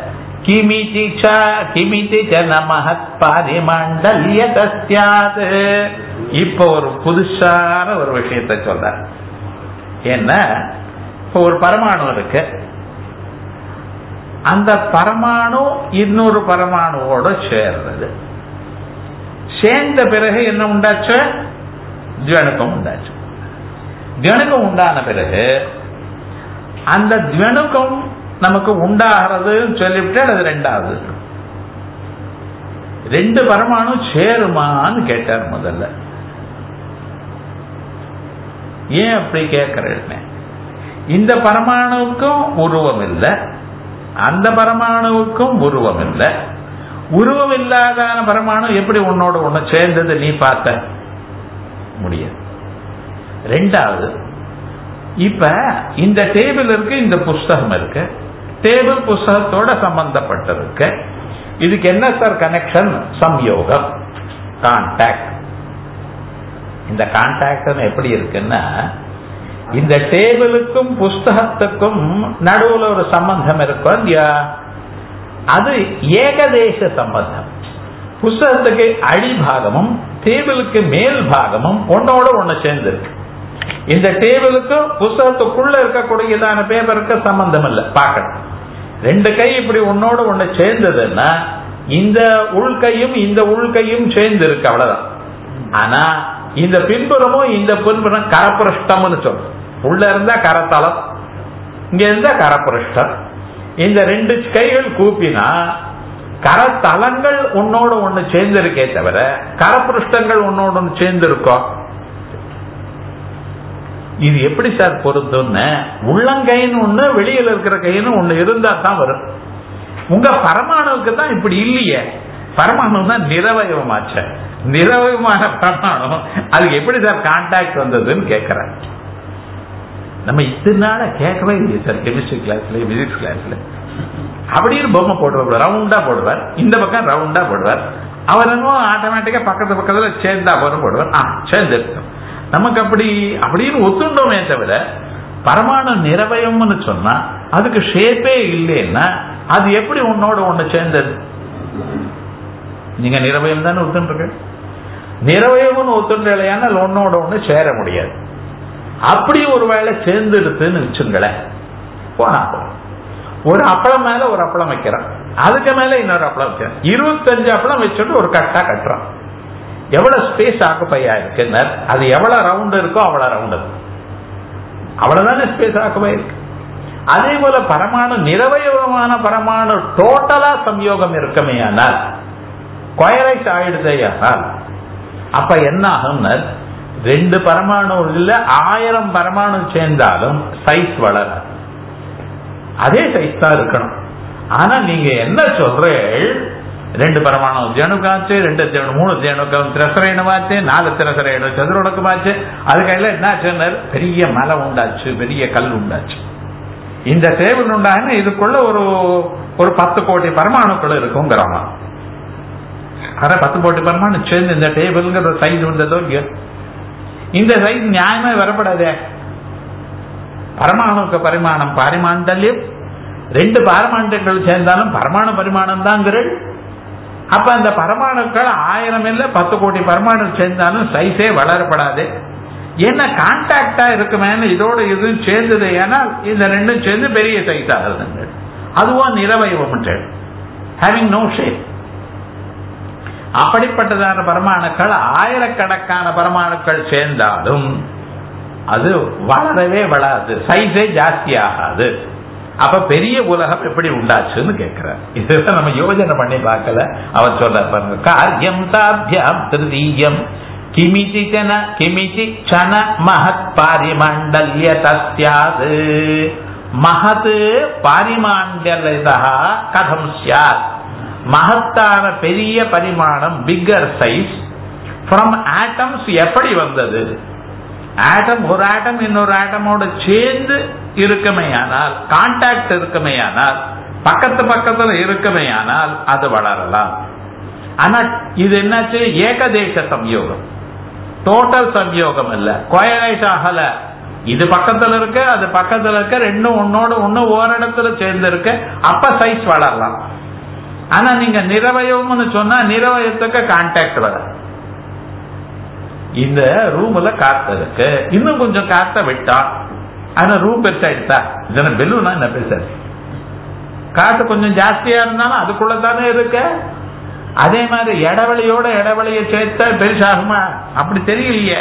இப்ப ஒரு புதுசான ஒரு விஷயத்தை சொல்ற. என்ன, இப்ப ஒரு பரமாணு இருக்கு, அந்த பரமாணு இன்னொரு பரமாணுவோட சேர்றது. சேர்ந்த பிறகு என்ன உண்டாச்சு? திவனுக்கம் உண்டாச்சு. திவனுக்கம் உண்டான பிறகு அந்த திவனுக்கம் நமக்கு உண்டாகிறது சொல்லிவிட்டு அது ரெண்டாவது. ரெண்டு பரமாணு சேருமான்னு கேட்டார் முதல்ல. ஏன் அப்படி கேட்கிறேன்? இந்த பரமாணுவுக்கும் உருவம் இல்லை, அந்த பரமாணுவுக்கும் உருவம் இல்லை. உருவம் இல்லாத பரமாணு எப்படி உன்னோட ஒண்ணு சேர்ந்தது நீ பார்த்த முடியாது. ரெண்டாவது, இப்ப இந்த டேபிள் இருக்கு, இந்த புஸ்தகம் இருக்கு, டேபிள் புஸ்தகத்தோட சம்பந்தப்பட்டிருக்கு. இதுக்கு என்ன சார் கனெக்ஷன்? சம்யோகம், கான்டாக்ட். இந்த கான்டாக்ட் எப்படி இருக்குன்னா, இந்த டேபிளுக்கும் புஸ்தகத்துக்கும் நடுவில் ஒரு சம்பந்தம் இருக்கும் இல்லையா, அது ஏகதேச சம்பந்தம். புஸ்தகத்துக்கு அடிபாகமும் டேபிளுக்கு மேல் பாகமும் ஒன்னோட ஒண்ணு சேர்ந்து இருக்கு. இந்த டேபிளுக்கும் புஸ்தகத்துக்குள்ள இருக்கக்கூடியதான பேப்பருக்கு சம்பந்தம் இல்லை. பார்க்கணும், ரெண்டு கை இப்படி ஒன்னோட ஒண்ணு சேர்ந்ததுன்னா இந்த உள்கையும் இந்த உள்கையும் சேர்ந்து இருக்கு, அவ்வளவுதான். ஆனா இந்த பின்புறமும் இந்த பின்புறம் கரப்பிருஷ்டம்னு சொல்றோம். உள்ள இருந்தா கரத்தளம், இங்க இருந்தா கரப்பிருஷ்டம். இந்த ரெண்டு கைகள் கூப்பினா கரத்தலங்கள் உன்னோட ஒண்ணு சேர்ந்து இருக்கே தவிர கரப்பிருஷ்டங்கள் உன்னோட ஒண்ணு சேர்ந்து இருக்கோம். இது எப்படி சார் பொருந்தும்னு, உள்ளங்கைன்னு ஒண்ணு வெளியில இருக்கிற கைன்னு ஒண்ணு இருந்தா தான் வரும். உங்க பரமாணுவுக்கு தான் இப்படி இல்லையே. பரமாணு தான் நிரவயவமாச்ச, நிரவயமான பரமாணு அதுக்கு எப்படி சார் கான்டாக்ட் வந்ததுன்னு கேட்கிறேன். நம்ம இத்தனை நாள கேட்கவே இல்லையே சார். கெமிஸ்ட்ரி கிளாஸ்ல, பிசிக்ஸ் கிளாஸ்ல அப்படின்னு பொம்மை போடுவார், ரவுண்டா போடுவார், இந்த பக்கம் ரவுண்டா போடுவார். அவர் என்னமோ ஆட்டோமேட்டிக்கா பக்கத்து பக்கத்துல சேர்ந்தா போற போடுவார். ஆ சேர்ந்து இருக்கும். நமக்கு அப்படி அப்படின்னு ஒத்துண்டோமே தவிர பரமாணு நிரவயம்னு சொன்னா அதுக்கு ஷேப்பே இல்லைன்னா அது எப்படி உன்னோட ஒண்ணு சேர்ந்தது? நீங்க நிரவயம் தானே ஒத்துண்டு, நிரவயம்னு ஒத்துண்டு இல்லையானால் ஒன்னோட ஒண்ணு சேர முடியாது. அப்படி ஒரு வேளை சேர்ந்துடுதுன்னு வச்சுங்களேன், போனா ஒரு அப்பளம் மேல ஒரு அப்பளம் வைக்கிறான், அதுக்கு மேல இன்னொரு அப்பளம் வைக்கிறான், இருபத்தஞ்சு அப்பளம் வச்சுட்டு ஒரு கட்டா கட்டுறான். எவ்வளவு ஸ்பேஸ் ஆக்குப்பை இருக்கு, அது எவ்வளவு ரவுண்ட் இருக்கோ அவ்வளவு ரவுண்ட், அவ்வளவுதானே ஸ்பேஸ் ஆக்குப்பை இருக்கு. அதே போல பரமாணு நிரவயவமான பரமாணு டோட்டலா சம்யோகம் இருக்குமே ஆனால், கொயரைஸ் ஆயிடுதையானால் அப்ப என்ன ஆகும்? ரெண்டு பரமாணு இல்ல ஆயிரம் பரமாணு சேர்ந்தாலும் சைஸ் வளராது, அதே சைஸ் தான் இருக்கணும். ஆனா நீங்க என்ன சொல்றீங்க, ரெண்டு பரமாணு ஜேணுக்காச்சு, ரெண்டு ஜேணு மூணு ஜேணுக்கம் திரசரேணுமாச்சு, நாலு திரசரேணு சதுரணுக்கமாச்சு, அதுக்கெல்லாம் என்ன சொன்னார்? பெரிய மலை உண்டாச்சு, பெரிய கல் உண்டாச்சு. இந்த டேபிள் உண்டான இதுக்குள்ள ஒரு ஒரு பத்து கோடி பரமாணுக்கள் இருக்குங்கிறோமா? ஆனா பத்து கோடி பரமாணு சேர்ந்து இந்த டேபிள்ங்கிற சைஸ் வந்ததோ இல்லையோ, இந்த சைஸ் நியாயமே வரப்படாதே. பரமாணுக்கு பரிமாணம் பாரிமாண்டல்யம், ரெண்டு பாரமாண்டங்கள் சேர்ந்தாலும் பரமாணு பரிமாணம் தாங்கிற. அப்ப அந்த பரமாணுக்கள் ஆயிரம் இல்ல பத்து கோடி பரமாணு சேர்ந்தாலும் சைஸே வளரப்படாது. என்ன கான்டாக்டா இருக்குமே, இதோட இதுவும் சேர்ந்தது. ஏன்னா இந்த ரெண்டும் சேர்ந்து பெரிய சைஸ் ஆகுதுங்க. அதுவும் நிரவயவம், ஹேவிங் நோ ஷேப். அப்படிப்பட்டதான பரமாணுக்கள் ஆயிரக்கணக்கான பரமாணுக்கள் சேர்ந்தாலும் அது வளரவே வளராது, சைஸே ஜாஸ்தி ஆகாது. அப்ப பெரிய உலகம் எப்படி உண்டாச்சுன்னு கேட்கிறார். இதெல்லாம் நம்ம யோஜனை பண்ணி பார்க்கல. அவர் சொல்ற பாருங்க, காரியம் சாத்தியம் திருதீயம் கிமிச்சி சன கிமிச்சி சன மகத் பாரிமாண்டல்ய தஸ்யாது மகத் பாரிமாண்டல்யதா கதம் ஸ்யாத். மகத்தான பெரிய பரிமாணம், பிக்கர் சைஸ் ஃப்ரம் ஆட்டம்ஸ் எப்படி வந்தது? ஆட்டம் ஒரு ஆட்டம் இன்னொரு ஆட்டமோட சேர்ந்து இருக்குமையானால், கான்டாக்ட் இருக்குமையானால், பக்கத்து பக்கத்துல இருக்குமையானால் அது வளரலாம். ஆனா இது என்னாச்சு? ஏகதேச சம்யோகம், டோட்டல் சம்யோகம் இல்ல, கோயலைஸ் ஆகல. இது பக்கத்துல இருக்கு, அது பக்கத்துல இருக்க, ரெண்டும் ஒன்னோட ஒண்ணு ஓரிடத்துல சேர்ந்து இருக்கு, அப்ப சைஸ் வளரலாம். ஆனா நீங்க நிரவயம்னு சொன்னா நிரவயத்துக்கு கான்டாக்ட் வர. இந்த ரூம்ல காத்து இருக்கு, இன்னும் கொஞ்சம் காத்த விட்டா ஆனா ரூம் பெருசாயிடுதா? இதன பெலூனா என்ன பெருசா? காத்து கொஞ்சம் ஜாஸ்தியா இருந்தாலும் அதுக்குள்ளதானே இருக்கு. அதே மாதிரி இடவெளியோட இடவெளியை சேர்த்தா பெருசாகுமா? அப்படி தெரியலையே.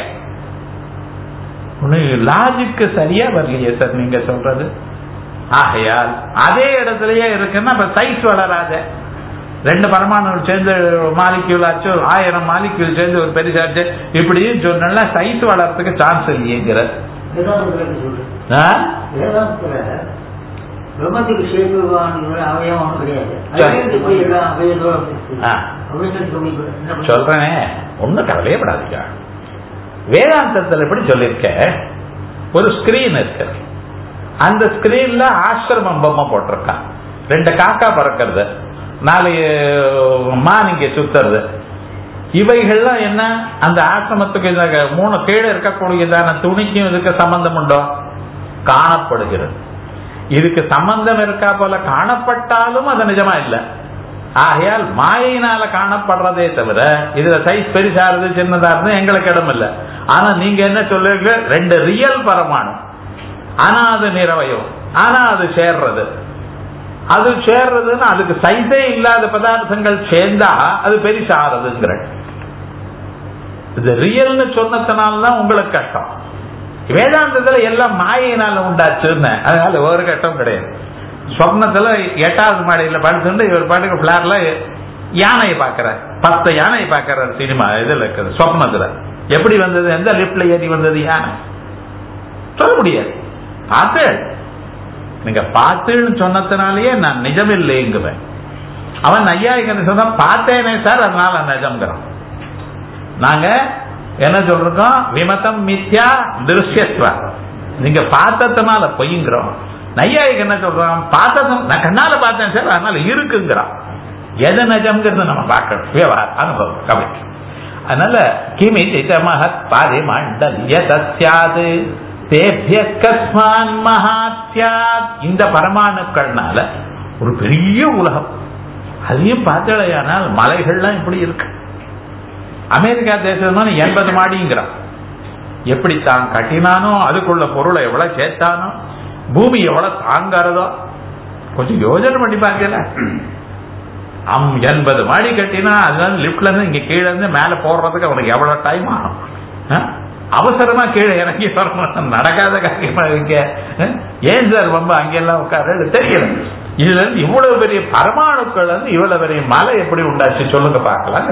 லாஜிக்கு சரியா வரலையே சார் நீங்க சொல்றது. ஆகையால் அதே இடத்துலயே இருக்குன்னா அப்ப சைஸ் வளராத. ரெண்டு பரமாணு சேர்ந்து மாலிக்யூல் ஆச்சு, ஆயிரம் மாலிக்யூல் சேர்ந்து ஒரு பெருசாச்சு, இப்படின்னு சொன்னா சைஸ் வளர்றதுக்கு சான்ஸ் இல்லையேங்கிற. சொல்றேனே, ஒன்னும் கவலையே படாதீங்க. வேதாந்தத்தில் எப்படி சொல்லிருக்க, ஒரு ஸ்கிரீன் இருக்கு, அந்த ஸ்கிரீன்ல ஆசிரமம் பொம்மை போட்டிருக்கான், ரெண்டு காக்கா பறக்கிறது, நாலு மான் இங்க சுத்துறது. இவைகள்லாம் என்ன, அந்த ஆசிரமத்துக்கு மூணு கீழே இருக்கக்கூடியதான துணிக்கும் இதுக்கு சம்பந்தம் உண்டோ? காணப்படுகிறது. இதுக்கு சம்பந்தம் இருக்கா போல காணப்பட்டாலும் அது நிஜமா இல்லை. ஆகையால் மாயினால காணப்படுறதே தவிர இதுல சைஸ் பெருசா இருந்து சின்னதா இருந்து எங்களுக்கு இடம் இல்லை. ஆனா நீங்க என்ன சொல்லுவீங்க, ரெண்டு ரியல் பரமாணு, ஆனா அது நிறவயம், ஆனா அது சேர்றது. அது சேர்றதுன்னு அதுக்கு சைஸே இல்லாத பதார்த்தங்கள் சேர்ந்தா அது பெருசாகிறதுங்கிற இது ரியல்னு சொன்னதுனால்தான் உங்களுக்கு கஷ்டம். வேதாந்தத்துல எல்லாம் மாயினால உண்டாச்சுன்னு, அதனால ஒரு கட்டம் கிடையாது. சொப்னத்துல எட்டாவது மாடியில படுத்துட்டு இவர் பாட்டுக்கு பிளாட்ல யானையை பாக்குற, பத்து யானையை பாக்குற சினிமா இதுல இருக்குது. சொப்னத்துல எப்படி வந்தது, எந்த லிப்ட்ல ஏறி வந்தது யானை சொல்ல முடியாது. பார்த்து நீங்க பார்த்துன்னு சொன்னதுனாலேயே நான் நிஜம் இல்லைங்குவேன். அவன் ஐயாயிரம் சொன்னா பார்த்தேனே சார் அதனால நிஜம்ங்கிறான். நாங்க என்ன சொல்றோம், விமதம் மித்யா திருஷ்யத்வா, நீங்க பார்த்ததுனால பொய்ங்கிறோம். நையாயிக்கு என்ன சொல்றான், பார்த்தது நான் கண்ணால பார்த்தேன் சார் அதனால இருக்குங்கிறான். எது நிஜம்ங்கிறது நம்ம பார்க்கணும், விவகாரம் அனுபவம் கவனிக்க. அதனால கிமி மகத் பாரி மண்டல்ய தஸ்யாது தேபிய கஸ்மான் மகாத்யாத், இந்த பரமாணுக்கள்னால ஒரு பெரிய உலகம். அதையும் பார்த்தலையானால் மலைகள்லாம் இப்படி இருக்கு. அமெரிக்கா தேசம் எண்பது மாடிங்கிறான். எப்படி தான் கட்டினானோ, அதுக்குள்ள பொருளை எவ்வளவு சேர்த்தானோ, பூமி எவ்வளவு தாங்கிறதோ கொஞ்சம் யோஜனை பண்ணி பார்க்கல. எண்பது மாடி கட்டினா அதனால லிப்ட்ல இருந்து இங்க கீழே இருந்து மேல போடுறதுக்கு அவனுக்கு எவ்வளவு டைம் ஆகும். அவசரமா கீழே இறங்கி வரணும், நடக்காத காரியமா இருக்க. ஏன் சார் ரொம்ப அங்கெல்லாம் உட்கார தெரியல. இதுல இருந்து இவ்வளவு பெரிய பரமாணுக்கள் வந்து இவ்வளவு பெரிய மலை எப்படி உண்டாச்சு சொல்லுங்க பார்க்கலாம்.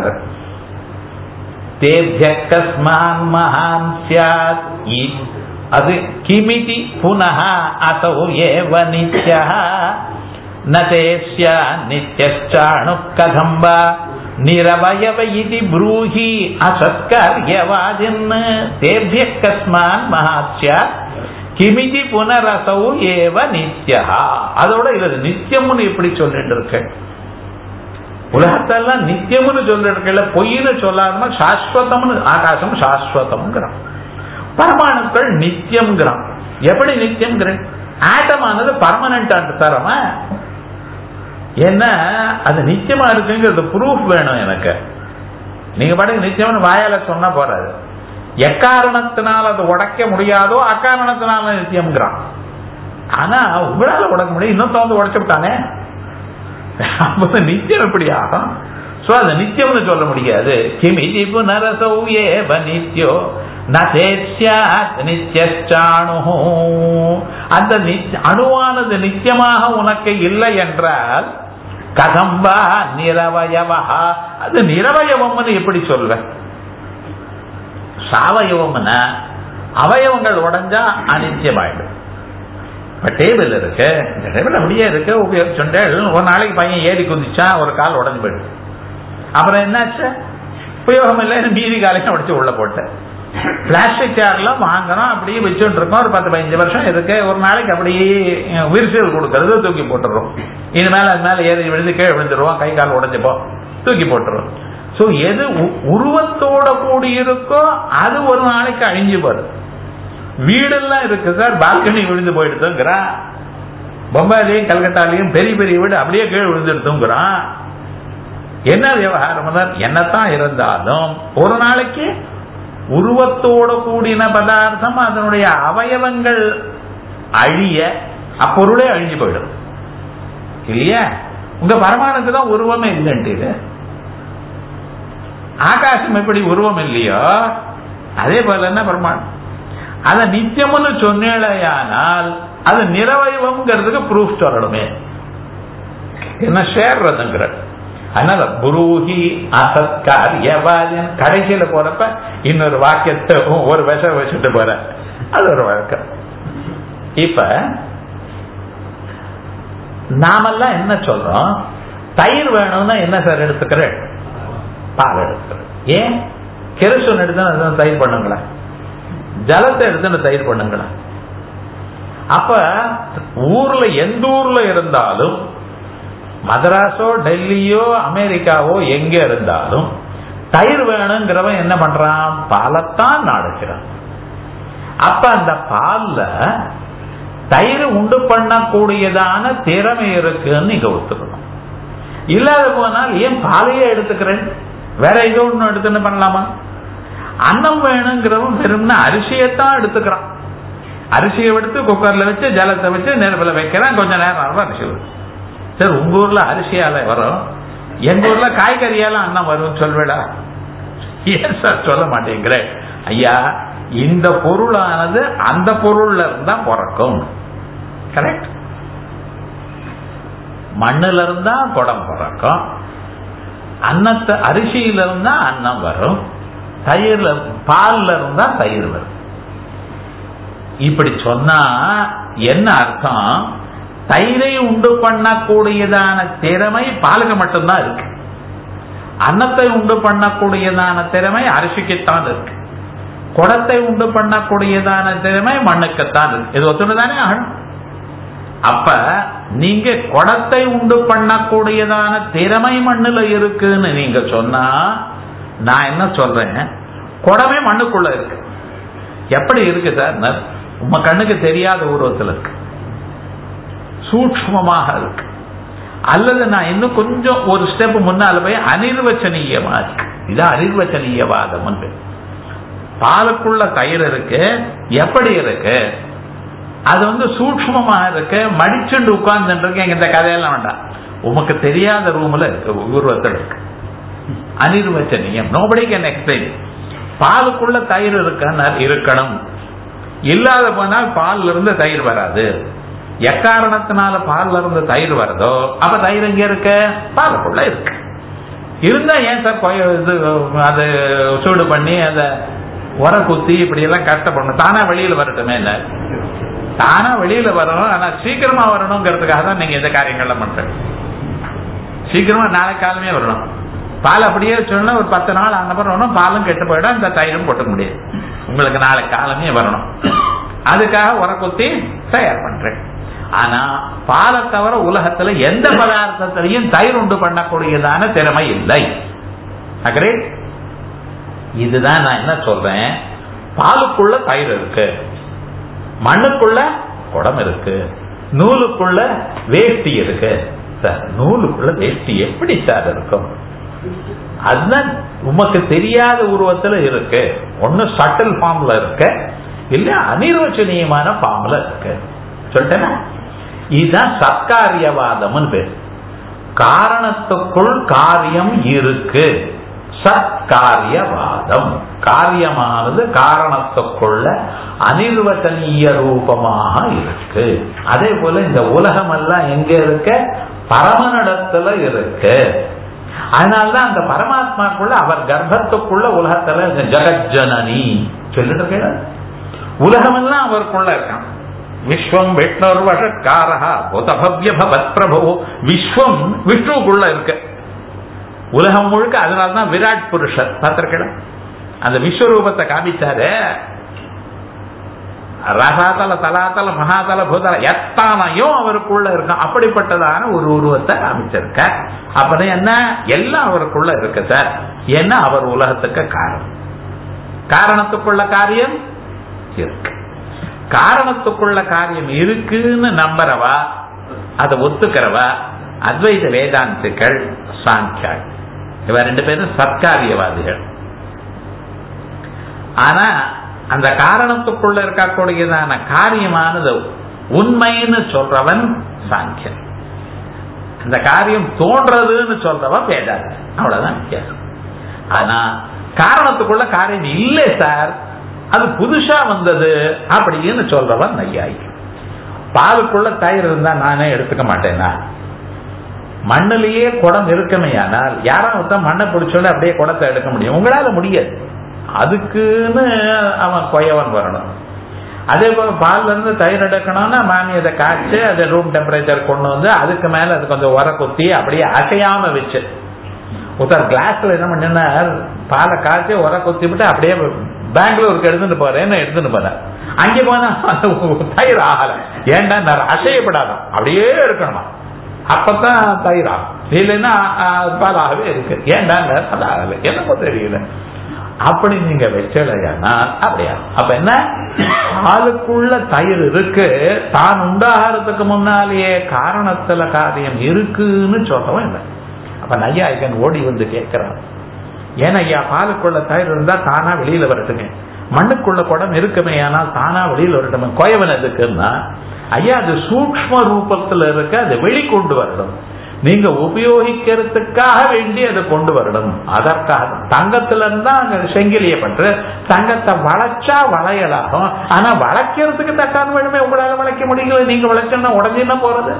தேப்யஸ்மான் மகான் ஸ்யாத், அது கிமிதி புனஹ அசௌ ஏவ நித்யஹ நதேஸ்ய நித்யச்சாணு கதம்பா நிரவயவ இதி ப்ரூஹி அசத்கார்யவாதின். தேப்ய கஸ்மான் மகாத்யாத் கிமிதி புனரசௌ ஏவ நித்யஹ. அதோட இது நித்தியம்னு எப்படி சொல்லிட்டு இருக்க, உலகத்தெல்லாம் நித்தியம்னு சொல்லிருக்கல, பொய்னு சொல்லாம சாஸ்வதம்னு, ஆகாசம் சாஸ்வதம்ங்கிறான், பரமாணுக்கள் நித்தியம்ங்கிறான். எப்படி நித்தியம்ங்கிற, ஆட்டமானது பர்மனன்ட் ஆட்டு தரமா, என்ன அது நிச்சயமா இருக்குங்கிறது ப்ரூஃப் வேணும் எனக்கு. நீங்க பாட்டுக்கு நிச்சயம்னு வாயால சொன்னா போறாது. எக்காரணத்தினால் அது உடைக்க முடியாதோ அக்காரணத்தினால நித்தியம்ங்கிறான். ஆனா உங்களால உடைக்க முடியும், இன்னும் வந்து உடைச்சு விட்டானே, நித்தியம் எப்படி ஆகும்? சோ அது நித்தியம்னு சொல்ல முடியாது. கிமிதி புனரசௌ ஏவ நித்யோ நதேஸ்யாத் நித்யச்சாணு. அந்த அணுவானது நித்தியமாக உனக்கு இல்லை என்றால் கதம்பா நிரவயவா, அது நிரவயவம்னு எப்படி சொல்ற? சாவயவம்னா அவயவங்கள் உடைஞ்சா அனித்தியமாயிடும். டேபிள் இருக்கு, இந்த டேபிள் அப்படியே இருக்கு, உபயோகிச்சுட்டே ஒரு நாளைக்கு பையன் ஏறி குதிச்சா ஒரு கால் உடஞ்சு போயிடுது. அப்புறம் என்னாச்சு, உபயோகம் இல்லை, மீதி காலையும் உடைச்சு உள்ள போட்டேன். பிளாஸ்டிக் சேர்லாம் வாங்கணும், அப்படியே வச்சுட்டு இருக்கோம், ஒரு பத்து பதினஞ்சு வருஷம் இருக்கு. ஒரு நாளைக்கு அப்படியே விரிசல் கொடுக்கறது, தூக்கி போட்டுறோம். இது மேல அது மேல ஏறி விழுந்து கீழே விழுந்துருவோம், கை கால் உடஞ்சுப்போம், தூக்கி போட்டுருவோம். சோ எது உருவத்தோட கூடி இருக்கோ அது ஒரு நாளைக்கு அழிஞ்சு போகுது. வீடெல்லாம் இருக்கு சார், பால்கனி விழுந்து போயிடுதுங்கிறான். பொம்பாயிலையும் கல்கட்டாலையும் பெரிய பெரிய வீடு அப்படியே கீழே விழுந்துடுதுங்கிறான். என்ன விவகாரம் தான் என்னத்தான் இருந்தாலும் ஒரு நாளைக்கு உருவத்தோட கூடின பதார்த்தம் அதனுடைய அவயவங்கள் அழிய அப்பொருளே அழிஞ்சு போயிடும் இல்லையா? உங்க பரமாணுக்கு தான் உருவமே இல்லைன்ட்டு. ஆகாசம் எப்படி உருவம் இல்லையோ அதே போல என்ன பரமாணு. அத நித்தியம்னு சொன்னேயானால் அது நிரவயவம்ங்கிறதுக்கு ப்ரூஃப் சொல்லணுமே, என்ன சேர்றதுங்கிற. அதனால புரூஹி அசத்காரியவாதின் கடைசியில போறப்ப இன்னொரு வாக்கியத்தை ஒரு விஷம் வச்சுட்டு போற, அது ஒரு வழக்கம். இப்ப நாமெல்லாம் என்ன சொல்றோம், தயிர் வேணும்னா என்ன சார் எடுத்துக்கிறேன்? பால் எடுத்துக்கிறேன். ஏன் கெரசூன் எடுத்து தயிர் பண்ணுங்களா, ஜலத்தை எடுத்து தயிர் பண்ணுங்களா? அப்ப ஊர்ல எந்த ஊர்ல இருந்தாலும், மதராஸோ டெல்லியோ அமெரிக்காவோ எங்க இருந்தாலும் தயிர் வேணுங்கிறவன் என்ன பண்றான்? பாலத்தான் நாடுகிறான். அப்ப அந்த பால்ல தயிர் உண்டு பண்ணக்கூடியதான திறமை இருக்குன்னு நீங்க ஒத்துக்கணும். இல்லாத போனால் ஏன் பாலையே எடுத்துக்கிறேன், வேற ஏதோ ஒண்ணு எடுத்துன்னு பண்ணலாமா? அன்னம் வேணுங்கிறவன் வெறும்னா அரிசியத்தான் எடுத்துக்கிறான். அரிசியை எடுத்து குக்கர்ல வச்சு ஜலத்தை வச்சு நெருப்புல வைக்கிறான், கொஞ்ச நேரம் அரிசி வரும். சரி, உங்க ஊர்ல அரிசியால வரும், எங்க ஊர்ல காய்கறியால அன்னம் வரும் சொல்வேடா? ஏன் சார் சொல்ல மாட்டேங்கிற? ஐயா, இந்த பொருளானது அந்த பொருள்ல இருந்தா பிறக்கும். கரெக்ட். மண்ணுல இருந்தா குடம் பிறக்கும், அன்னத்தை அரிசியில இருந்தா அன்னம் வரும், தயிர்ல பால்ல இருந்தா தயிர் வரும். இப்படி சொன்னா என்ன அர்த்தம்? தயிரை உண்டு பண்ணக்கூடியதான திறமை பாலுக்கு மட்டும்தான் இருக்கு, அன்னத்தை உண்டு பண்ணக்கூடியதான திறமை அரிசிக்குத்தான் இருக்கு, குடத்தை உண்டு பண்ணக்கூடியதான திறமை மண்ணுக்குத்தான் இருக்கு. இது ஒத்துணுதானே ஆகணும். அப்ப நீங்க குடத்தை உண்டு பண்ணக்கூடியதான திறமை மண்ணுல இருக்குன்னு நீங்க சொன்னா, நான் என்ன சொல்றேன், குடமே மண்ணுக்குள்ள இருக்கு. எப்படி இருக்கு சார்? உங்க கண்ணுக்கு தெரியாத உருவத்தில் இருக்கு, சூக்ஷ்மமாக இருக்கு. அல்லது நான் இன்னும் கொஞ்சம் ஒரு ஸ்டெப் முன்னால போய் அனிர்வச்சனீயமா இருக்கு. இது அனிர்வச்சனீயவாதம். பாலுக்குள்ள தயிர் இருக்கு, எப்படி இருக்கு? அது வந்து சூக்ஷ்மமா இருக்கு, மடிச்சுண்டு உட்கார்ந்து இருக்கு. இந்த கதையெல்லாம் வேண்டாம், உமக்கு தெரியாத ரூம்ல இருக்கு, உருவத்தில் இருக்கு. அனிர்வச்சனீயம், நோபடி கேன் எக்ஸ்பிளைன். பாலுக்குள்ள தயிர் இருக்க இருக்கணும், இல்லாத போனால் பால்ல இருந்து தயிர் வராது. எக்காரணத்தினால பால்ல இருந்து தயிர் வருதோ அப்ப தயிர் எங்க இருக்கு? பாலுக்குள்ள இருக்கு. இருந்தா ஏன் சார் இது அது சூடு பண்ணி அதை உர குத்தி இப்படி எல்லாம் கஷ்டப்படணும்? தானா வெளியில வரட்டுமே. இல்ல, தானா வெளியில வரணும், ஆனா சீக்கிரமா வரணுங்கிறதுக்காக தான் நீங்க இந்த காரியங்கள்லாம் பண்றீங்க. சீக்கிரமா நாளை காலமே வரணும். பால் அப்படியே சொன்னா ஒரு பத்து நாள் அந்த மாதிரி வரணும், பாலும் கெட்டு போயிடும், இந்த தயிரும் போட்ட முடியாது. உங்களுக்கு நாளை காலமே வரணும், அதுக்காக உர குத்தி தயார் பண்றேன். ஆனா பாலை தவிர உலகத்துல எந்த பதார்த்தத்திலையும் தயிர் உண்டு பண்ணக்கூடியதான திறமை இல்லை. அக்ரேட். இதுதான் நான் என்ன சொல்றேன், பாலுக்குள்ள தயிர் இருக்கு, மண்ணுக்குள்ள குடம் இருக்கு, நூலுக்குள்ள வேஷ்டி இருக்கு. சார், நூலுக்குள்ள வேஷ்டி எப்படி சார் இருக்கும்? அதுதான் உமக்கு தெரியாத உருவத்துல இருக்கு. ஒன்னு சட்டில் ஃபார்ம்ல இருக்கு, இல்ல அனிர்வச்சனீயமான ஃபார்ம்ல இருக்கு. சொல்லிட்டேன்னா இதுதான் சத்காரியவாதம் பேர். காரணத்துக்குள் காரியம் இருக்கு, சத்காரியவாதம். காரியமானது காரணத்துக்குள்ள அனிர்வச்சனீய ரூபமாக இருக்கு. அதே போல இந்த உலகம் எல்லாம் எங்க இருக்கு? பரமனிடத்துல இருக்கு. அதனால்தான் அந்த பரமாத்மாக்குள்ள, அவர் கர்ப்பத்துக்குள்ள உலகத்துல ஜெகஜனனி சொல்லிட்டு இருக்க, உலகம் எல்லாம் அவருக்குள்ள இருக்கான். விஸ்வம் விஷ்ணு வஷக்காரா பூதபவ்ய பவத் பிரபு. விஸ்வம் விஷ்ணுக்குள்ள இருக்கு, உலகம் முழுக்க. அதனால்தான் விராட் புருஷர் பார்த்திருக்க, அந்த விஸ்வரூபத்தை காமிச்சாரு. ரசாதல தலாதல மகாதல பூதல எத்தானையும் அவருக்குள்ள இருக்கும். அப்படிப்பட்டதான ஒரு உருவத்தை காமிச்சிருக்க. அப்பதான் என்ன, எல்லாம் அவருக்குள்ள இருக்கு சார். ஏன்னா அவர் உலகத்துக்கு காரணம். காரணத்துக்குள்ள காரியம் இருக்கு. காரணத்துக்குள்ள காரியம் இருக்குன்னு நம்புறவா, அதை ஒத்துக்கிறவா அத்வைத வேதாந்திகள், சாங்கியாள், இவ ரெண்டு பேரும் சத்காரியவாதிகள். ஆனா அந்த காரணத்துக்குள்ள இருக்கக்கூடியதான காரியமானது உண்மைன்னு சொல்றவன் சாங்கியன். அந்த காரியம் தோன்றதுன்னு சொல்றவன் வேதாந்தி. அவ்வளவுதான் வித்தியாசம். ஆனா காரணத்துக்குள்ள காரியம் இல்லை சார், அது புதுசா வந்தது அப்படின்னு சொல்றவன் நையாயி. பாலுக்குள்ள தயிர் இருந்தா நானே எடுத்துக்க மாட்டேனா? மண்ணிலேயே குடம் இருக்குமே, ஆனால் யாராவது மண்ணை பிடிச்சோட அப்படியே குடத்தை எடுக்க முடியும்? உங்களால முடியாது. அதுக்குன்னு அவன் கொயவன் வரணும். அதே போல பால்ல இருந்து தயிர் எடுக்கணும்னா மாமி அதை காய்ச்சி அதை ரூம் டெம்பரேச்சர் கொண்டு வந்து அதுக்கு மேல அது கொஞ்சம் உர குத்தி அப்படியே அசையாம வச்சு ஒருத்தர் கிளாஸ்ல என்ன பண்ணா பாலை காய்ச்சி உர குத்தி விட்டு அப்படியே பெங்களூருக்கு எடுத்துட்டு போறேன்னு எடுத்துட்டு போறேன். அங்கே போனா தயிர் ஆகல. ஏன்டா அசையப்படாதான் அப்படியே இருக்கணுமா, அப்பதான் தயிர் ஆகும். இல்லைன்னா பாலாகவே இருக்கு. ஏன்டா அது ஆகல, எனக்கு தெரியல. அப்படி நீங்க வச்சலையானா அப்படியா? அப்ப என்ன, பாலுக்குள்ள தயிர் இருக்கு, தான் உண்டாகிறதுக்கு முன்னாலேயே காரணத்துல காரியம் இருக்குன்னு சொல்லவும் இல்லை. அப்ப நையாயிகன் ஓடி வந்து கேட்கிறான், ஏன்னா ஐயா பாலுக்குள்ள தயிர் இருந்தா தானா வெளியில வரட்டுமே, மண்ணுக்குள்ள குடம் இருக்குமே ஆனால் தானா வெளியில வரட்டுமே, கோயவன் எதுக்குன்னா ஐயா அது சூக்ஷ்ம ரூபத்துல இருக்க அதை வெளிக்கொண்டு வரணும், நீங்க உபயோகிக்கிறதுக்காக வேண்டி அதை கொண்டு வரணும். அதற்காக தங்கத்துல இருந்தா அங்க செங்கிலிய பண்ற தங்கத்தை வளைச்சா வளையலாகும். ஆனா வளைக்கிறதுக்கு தக்கான வேணுமே, உங்களால வளைக்க முடியல, நீங்க வளைச்சா உடஞ்சின்னா போறது.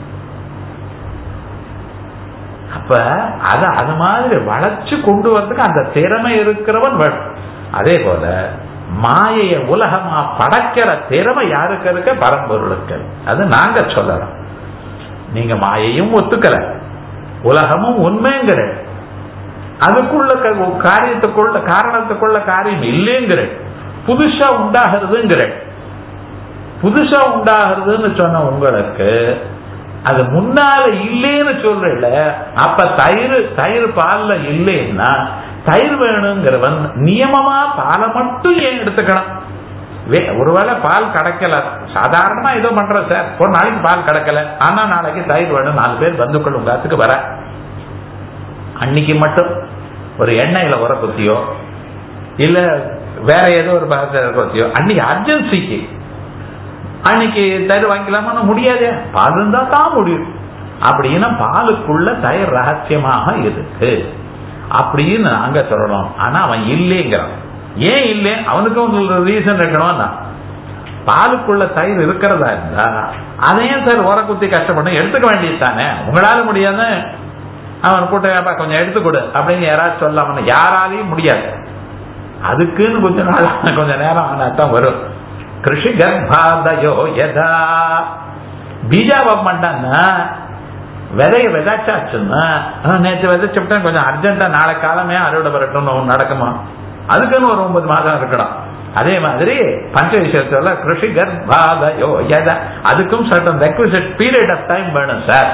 அப்ப அத அது மாதிரி வளைச்சு கொண்டு வரதுக்கு அந்த திறமை இருக்கிறவன் வேணும். அதே போல மாயைய உலகமா படைக்கிற திறமை யாருக்கு இருக்க? பரம்பொருளுக்கு. அது நாங்க சொல்லலாம். நீங்க மாயையும் ஒத்துக்கல, உலகமும் உண்மைங்கிற, அதுக்குள்ள காரியத்துக்குள்ள காரணத்துக்குள்ள காரியம் இல்லைங்கிற, புதுசா உண்டாகிறதுங்கிற. புதுசா உண்டாகிறதுன்னு சொன்ன உங்களுக்கு அது முன்னால இல்லைன்னு சொல்றல. அப்ப தயிர் தயிர் பால்ல இல்லைன்னா தயிர் வேணுங்கிறவன் நியமமா பாலை மட்டும் ஏன் எடுத்துக்கணும்? ஒருவேளை பால் கிடைக்கல, சாதாரணமா ஏதோ பண்ற சார், ஒரு நாளைக்கு பால் கிடைக்கல, ஆனா நாளைக்கு தயிர் வேணும், நாலு பேர் பந்துக்கள் உங்காத்துக்கு வர, அன்னைக்கு மட்டும் ஒரு எண்ணெயில உர குத்தியோ இல்ல வேற ஏதோ ஒரு குத்தியோ, அன்னைக்கு அர்ஜென்சிக்கு அன்னைக்கு தயிர் வாங்கிக்கலாமா? முடியாது, பால் இருந்தா தான் முடியும். அப்படின்னா பாலுக்குள்ள தயிர் ரகசியமாக இருக்கு அப்படின்னு நாங்க சொல்லணும். ஆனா அவன் இல்லைங்கிறான். ஏன் இல்லை? அவனுக்கு ஒரு ரீசன் இருக்கணும். பாலுக்குள்ள தயிர் இருக்கிறதா இருந்தா அதையும் சார் உர குத்தி கஷ்டப்படும் எடுத்துக்க வேண்டியது தானே, உங்களால முடியாத அவன் கூட்ட கொஞ்சம் எடுத்துக்கொடு அப்படின்னு யாராவது சொல்லாம யாராலையும் முடியாது. அதுக்குன்னு கொஞ்ச நாள் கொஞ்ச நேரம் ஆனா தான் வரும். கிருஷி கர்ப்பாதயோ யதா பீஜாபம் பண்ணான்னா விதைய விதைச்சாச்சுன்னா நேற்று விதைச்சுட்டா கொஞ்சம் அர்ஜென்டா நாளை காலமே அறுவடை வரட்டும் நடக்குமா? அதுக்குன்னு ஒரு ஒன்பது மாதம் இருக்கணும். அதே மாதிரி பஞ்ச விஷயத்துல கிருஷி கர்ப்பாதயோ யதா அதுக்கும் certain requisite period of time வேணும் சார்.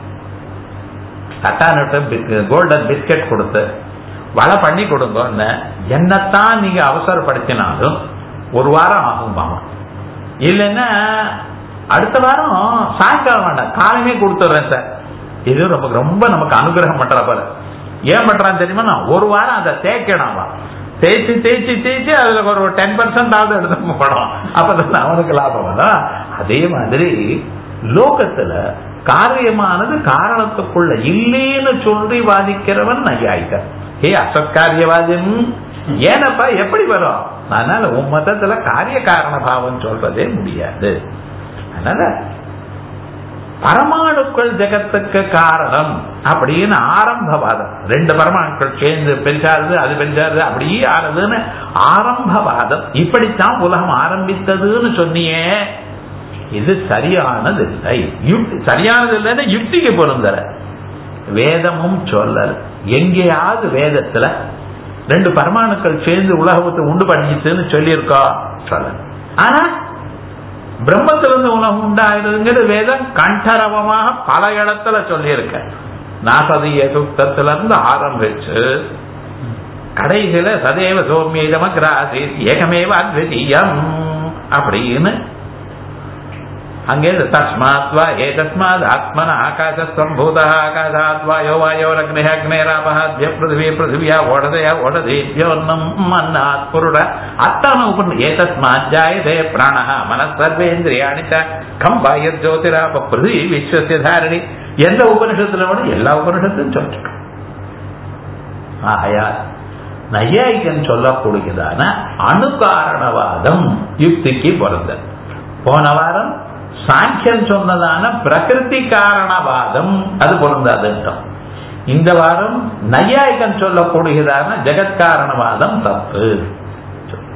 தட்டானட்டு கோல்டன் பிஸ்கெட் கொடுத்து வளை பண்ணி கொடுங்க, என்னத்தான் நீங்க அவசரப்படுத்தினாலும் ஒரு வாரம் ஆகும் பாமா. இல்லைன்னா அடுத்த வாரம் சாயங்காலம் வேண்டாம் காலமே கொடுத்துட்றேன் சார். இது ரொம்ப ரொம்ப நமக்கு அனுகிரகம் பண்ற பாரு. ஏன் பண்றான்னு தெரியுமா? ஒரு வாரம் அதை தேய்க்கணும், தேய்ச்சி தேய்ச்சி தேய்ச்சி அதுல ஒரு டென் பர்சன்ட் ஆகுது எடுத்து போடும், அப்பதான் அவனுக்கு லாபம் வரும். அதே மாதிரி லோகத்துல காரியமானது காரணத்துக்குள்ள இல்லைன்னு சொல்லி வாதிக்கிறவன் நையாயிகன். ஏ அசத்காரியவாதம் ஏனப்பா எப்படி வரும்? அதனால உன் மதத்துல காரிய காரண பாவம் சொல்றதே முடியாது. அதனால பரமாணுக்கள் ஜெகத்துக்கு காரணம் அப்படின்னு ஆரம்பவாதம், ரெண்டு பரமாணுக்கள் சேர்ந்து பெஞ்சாருது அது பெஞ்சாருது அப்படியே ஆறுதுன்னு ஆரம்பவாதம். இப்படித்தான் உலகம் ஆரம்பித்ததுன்னு சொன்னியே, இது சரியானது இல்லை. யுக்தி சரியானது இல்லைன்னு யுக்திக்கு பொருந்தல. வேதமும் சொல்லல். எங்கேயாவது வேதத்துல ரெண்டு பரமாணுக்கள் சேர்ந்து உலகத்தை உண்டு பண்ணிச்சுன்னு சொல்லியிருக்கா? சொல்ல. ஆனா பிரம்மத்திலிருந்து உலகம் உண்டாயிருதுங்கிறது வேதம் கண்டரவமாக பல இடத்துல சொல்லியிருக்க. நாசதிய சுத்தத்துல இருந்து ஆரம்பிச்சு கடைசியில சதேவ சோமியமக்ராசி ஏகமேவ அத்விதீயம் அப்படின்னு அங்கே தஸ்மாத்வா ஏதஸ்மாத் ஆத்மன ஆகாசம்பூத ஆகாசாத்வா யோ வாயோரக்னே அக்னேராபஹத்ய பிருத்திவி பிருத்திவியா ஓடதயா ஓடதேத்யோன்னம் மன்னாத் புருட அத்தன உபன் ஏதஸ்மாத் ஜாயதே பிராணஹ மனசர்வேந்திரியாணி ச கம்பாய ஜோதிராப பிருத்திவி விஸ்வஸ்ய தாரணி. எந்த உபனிஷத்துல வேணும்? எல்லா உபனிஷத்தையும் சொல்லிருக்கோம். ஆகையா நையாயிகன் சொல்லக்கூடியதான அணுகாரணவாதம் யுக்திக்கு பொருந்தது. போன வாரம் சாங்கியன் சொன்னதான பிரகிருதி காரணவாதம் அது பொருந்தாதுட்டோம். இந்த வாரம் நையாயிகன் சொல்லக்கூடியதான ஜெகத்காரணவாதம் தப்பு.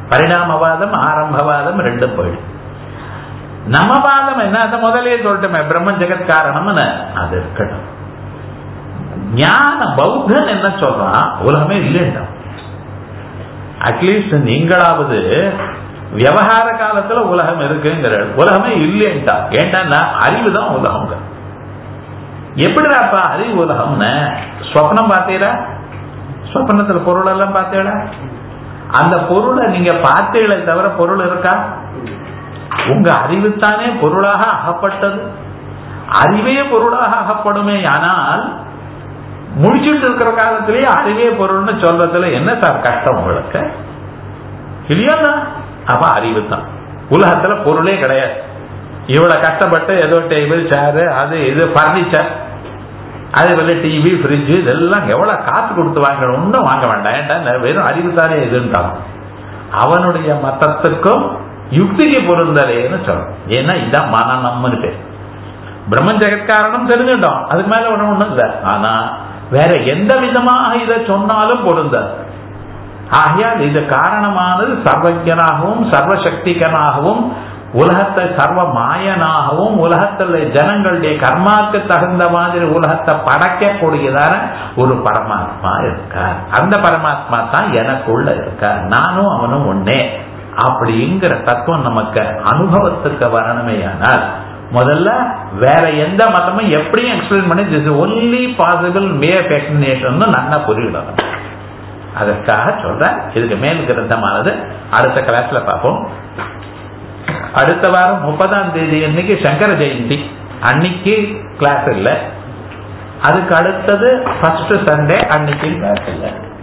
பரிணாமவாதம் ஆரம்பவாதம் ரெண்டும் போயிடும். நமவாதம் என்ன, அதை முதலே சொல்லட்டுமே, பிரம்மன் ஜெகத் காரணம்னு அது இருக்கட்டும். ஞான பௌத்தன் என்ன சொல்றான், உலகமே இல்லைன்னா. அட்லீஸ்ட் நீங்களாவது விவகார காலத்துல உலகம் இருக்குங்கிற, உலகமே இல்லைன்ட்டா. ஏன்டா அறிவு தான் உலகம். எப்படிடாப்பா அறிவு உலகம்னு? ஸ்வப்னம் பார்த்தீரா? ஸ்வப்னத்துல பொருள் எல்லாம் பார்த்தீங்களா? அந்த பொருளை நீங்க பார்த்தீங்களே தவிர பொருள் இருக்கா? உங்க அறிவுத்தானே பொருளாக அகப்பட்டது. அறிவே பொருளாக அகப்படுமே. ஆனால் முடிச்சுட்டு இருக்கிற காலத்திலேயே அறிவே பொருள்னு சொல்றதுல என்ன சார் கஷ்டம் உங்களுக்கு? இல்லையா? அப்ப அறிவு தான். உலகத்துல பொருளே கிடையாது. இவ்வளவு கஷ்டப்பட்டு ஏதோ டேபிள் சேரு அது இது பர்னிச்சர், அதே போல டிவி ஃப்ரிட்ஜ் இதெல்லாம் எவ்வளவு காசு கொடுத்து வாங்கணும், ஒன்றும் வாங்க வேண்டாம். ஏன்டா வெறும் அறிவுத்தானே இதுன்ட்டான். அவனுடைய மதத்துக்கும் யுக்திக்கு பொருந்தலேன்னு சொல்றோம். ஏன்னா இதான் மனநம்னு பேர். பிரம்மன் ஜெகத்காரணம் தெரிஞ்சுட்டோம், அதுக்கு மேல ஒண்ணு ஒண்ணும் இல்லை. ஆனா வேற எந்த விதமாக இதை சொன்னாலும் பொருந்தாது. ஆகையால் இது காரணமானது சர்வஜனாகவும் சர்வசக்திகனாகவும் உலகத்தை சர்வ மாயனாகவும் உலகத்தில் ஜனங்களுடைய கர்மாக்கு தகுந்த மாதிரி உலகத்தை படைக்கக்கூடியதான ஒரு பரமாத்மா இருக்கார். அந்த பரமாத்மா தான் எனக்குள்ள இருக்கார், நானும் அவனும் ஒன்னே அப்படிங்கிற தத்துவம் நமக்கு அனுபவத்துக்கு வரணுமேயானால் முதல்ல வேற எந்த மதமும் எப்படியும் எக்ஸ்பிளைன் பண்ணி this only possible way of explanation நல்லா புரியணும். அதற்காக சொல்றேன். இதுக்கு மேல் கிரந்தமானது அடுத்த கிளாஸ்ல பார்ப்போம். அடுத்த வாரம் முப்பதாம் தேதி அன்னைக்கு சங்கர ஜெயந்தி, அன்னைக்கு கிளாஸ் இல்லை. அதுக்கு அடுத்தது ஃபர்ஸ்ட் சண்டே, அன்னைக்கு கிளாஸ் இல்லை.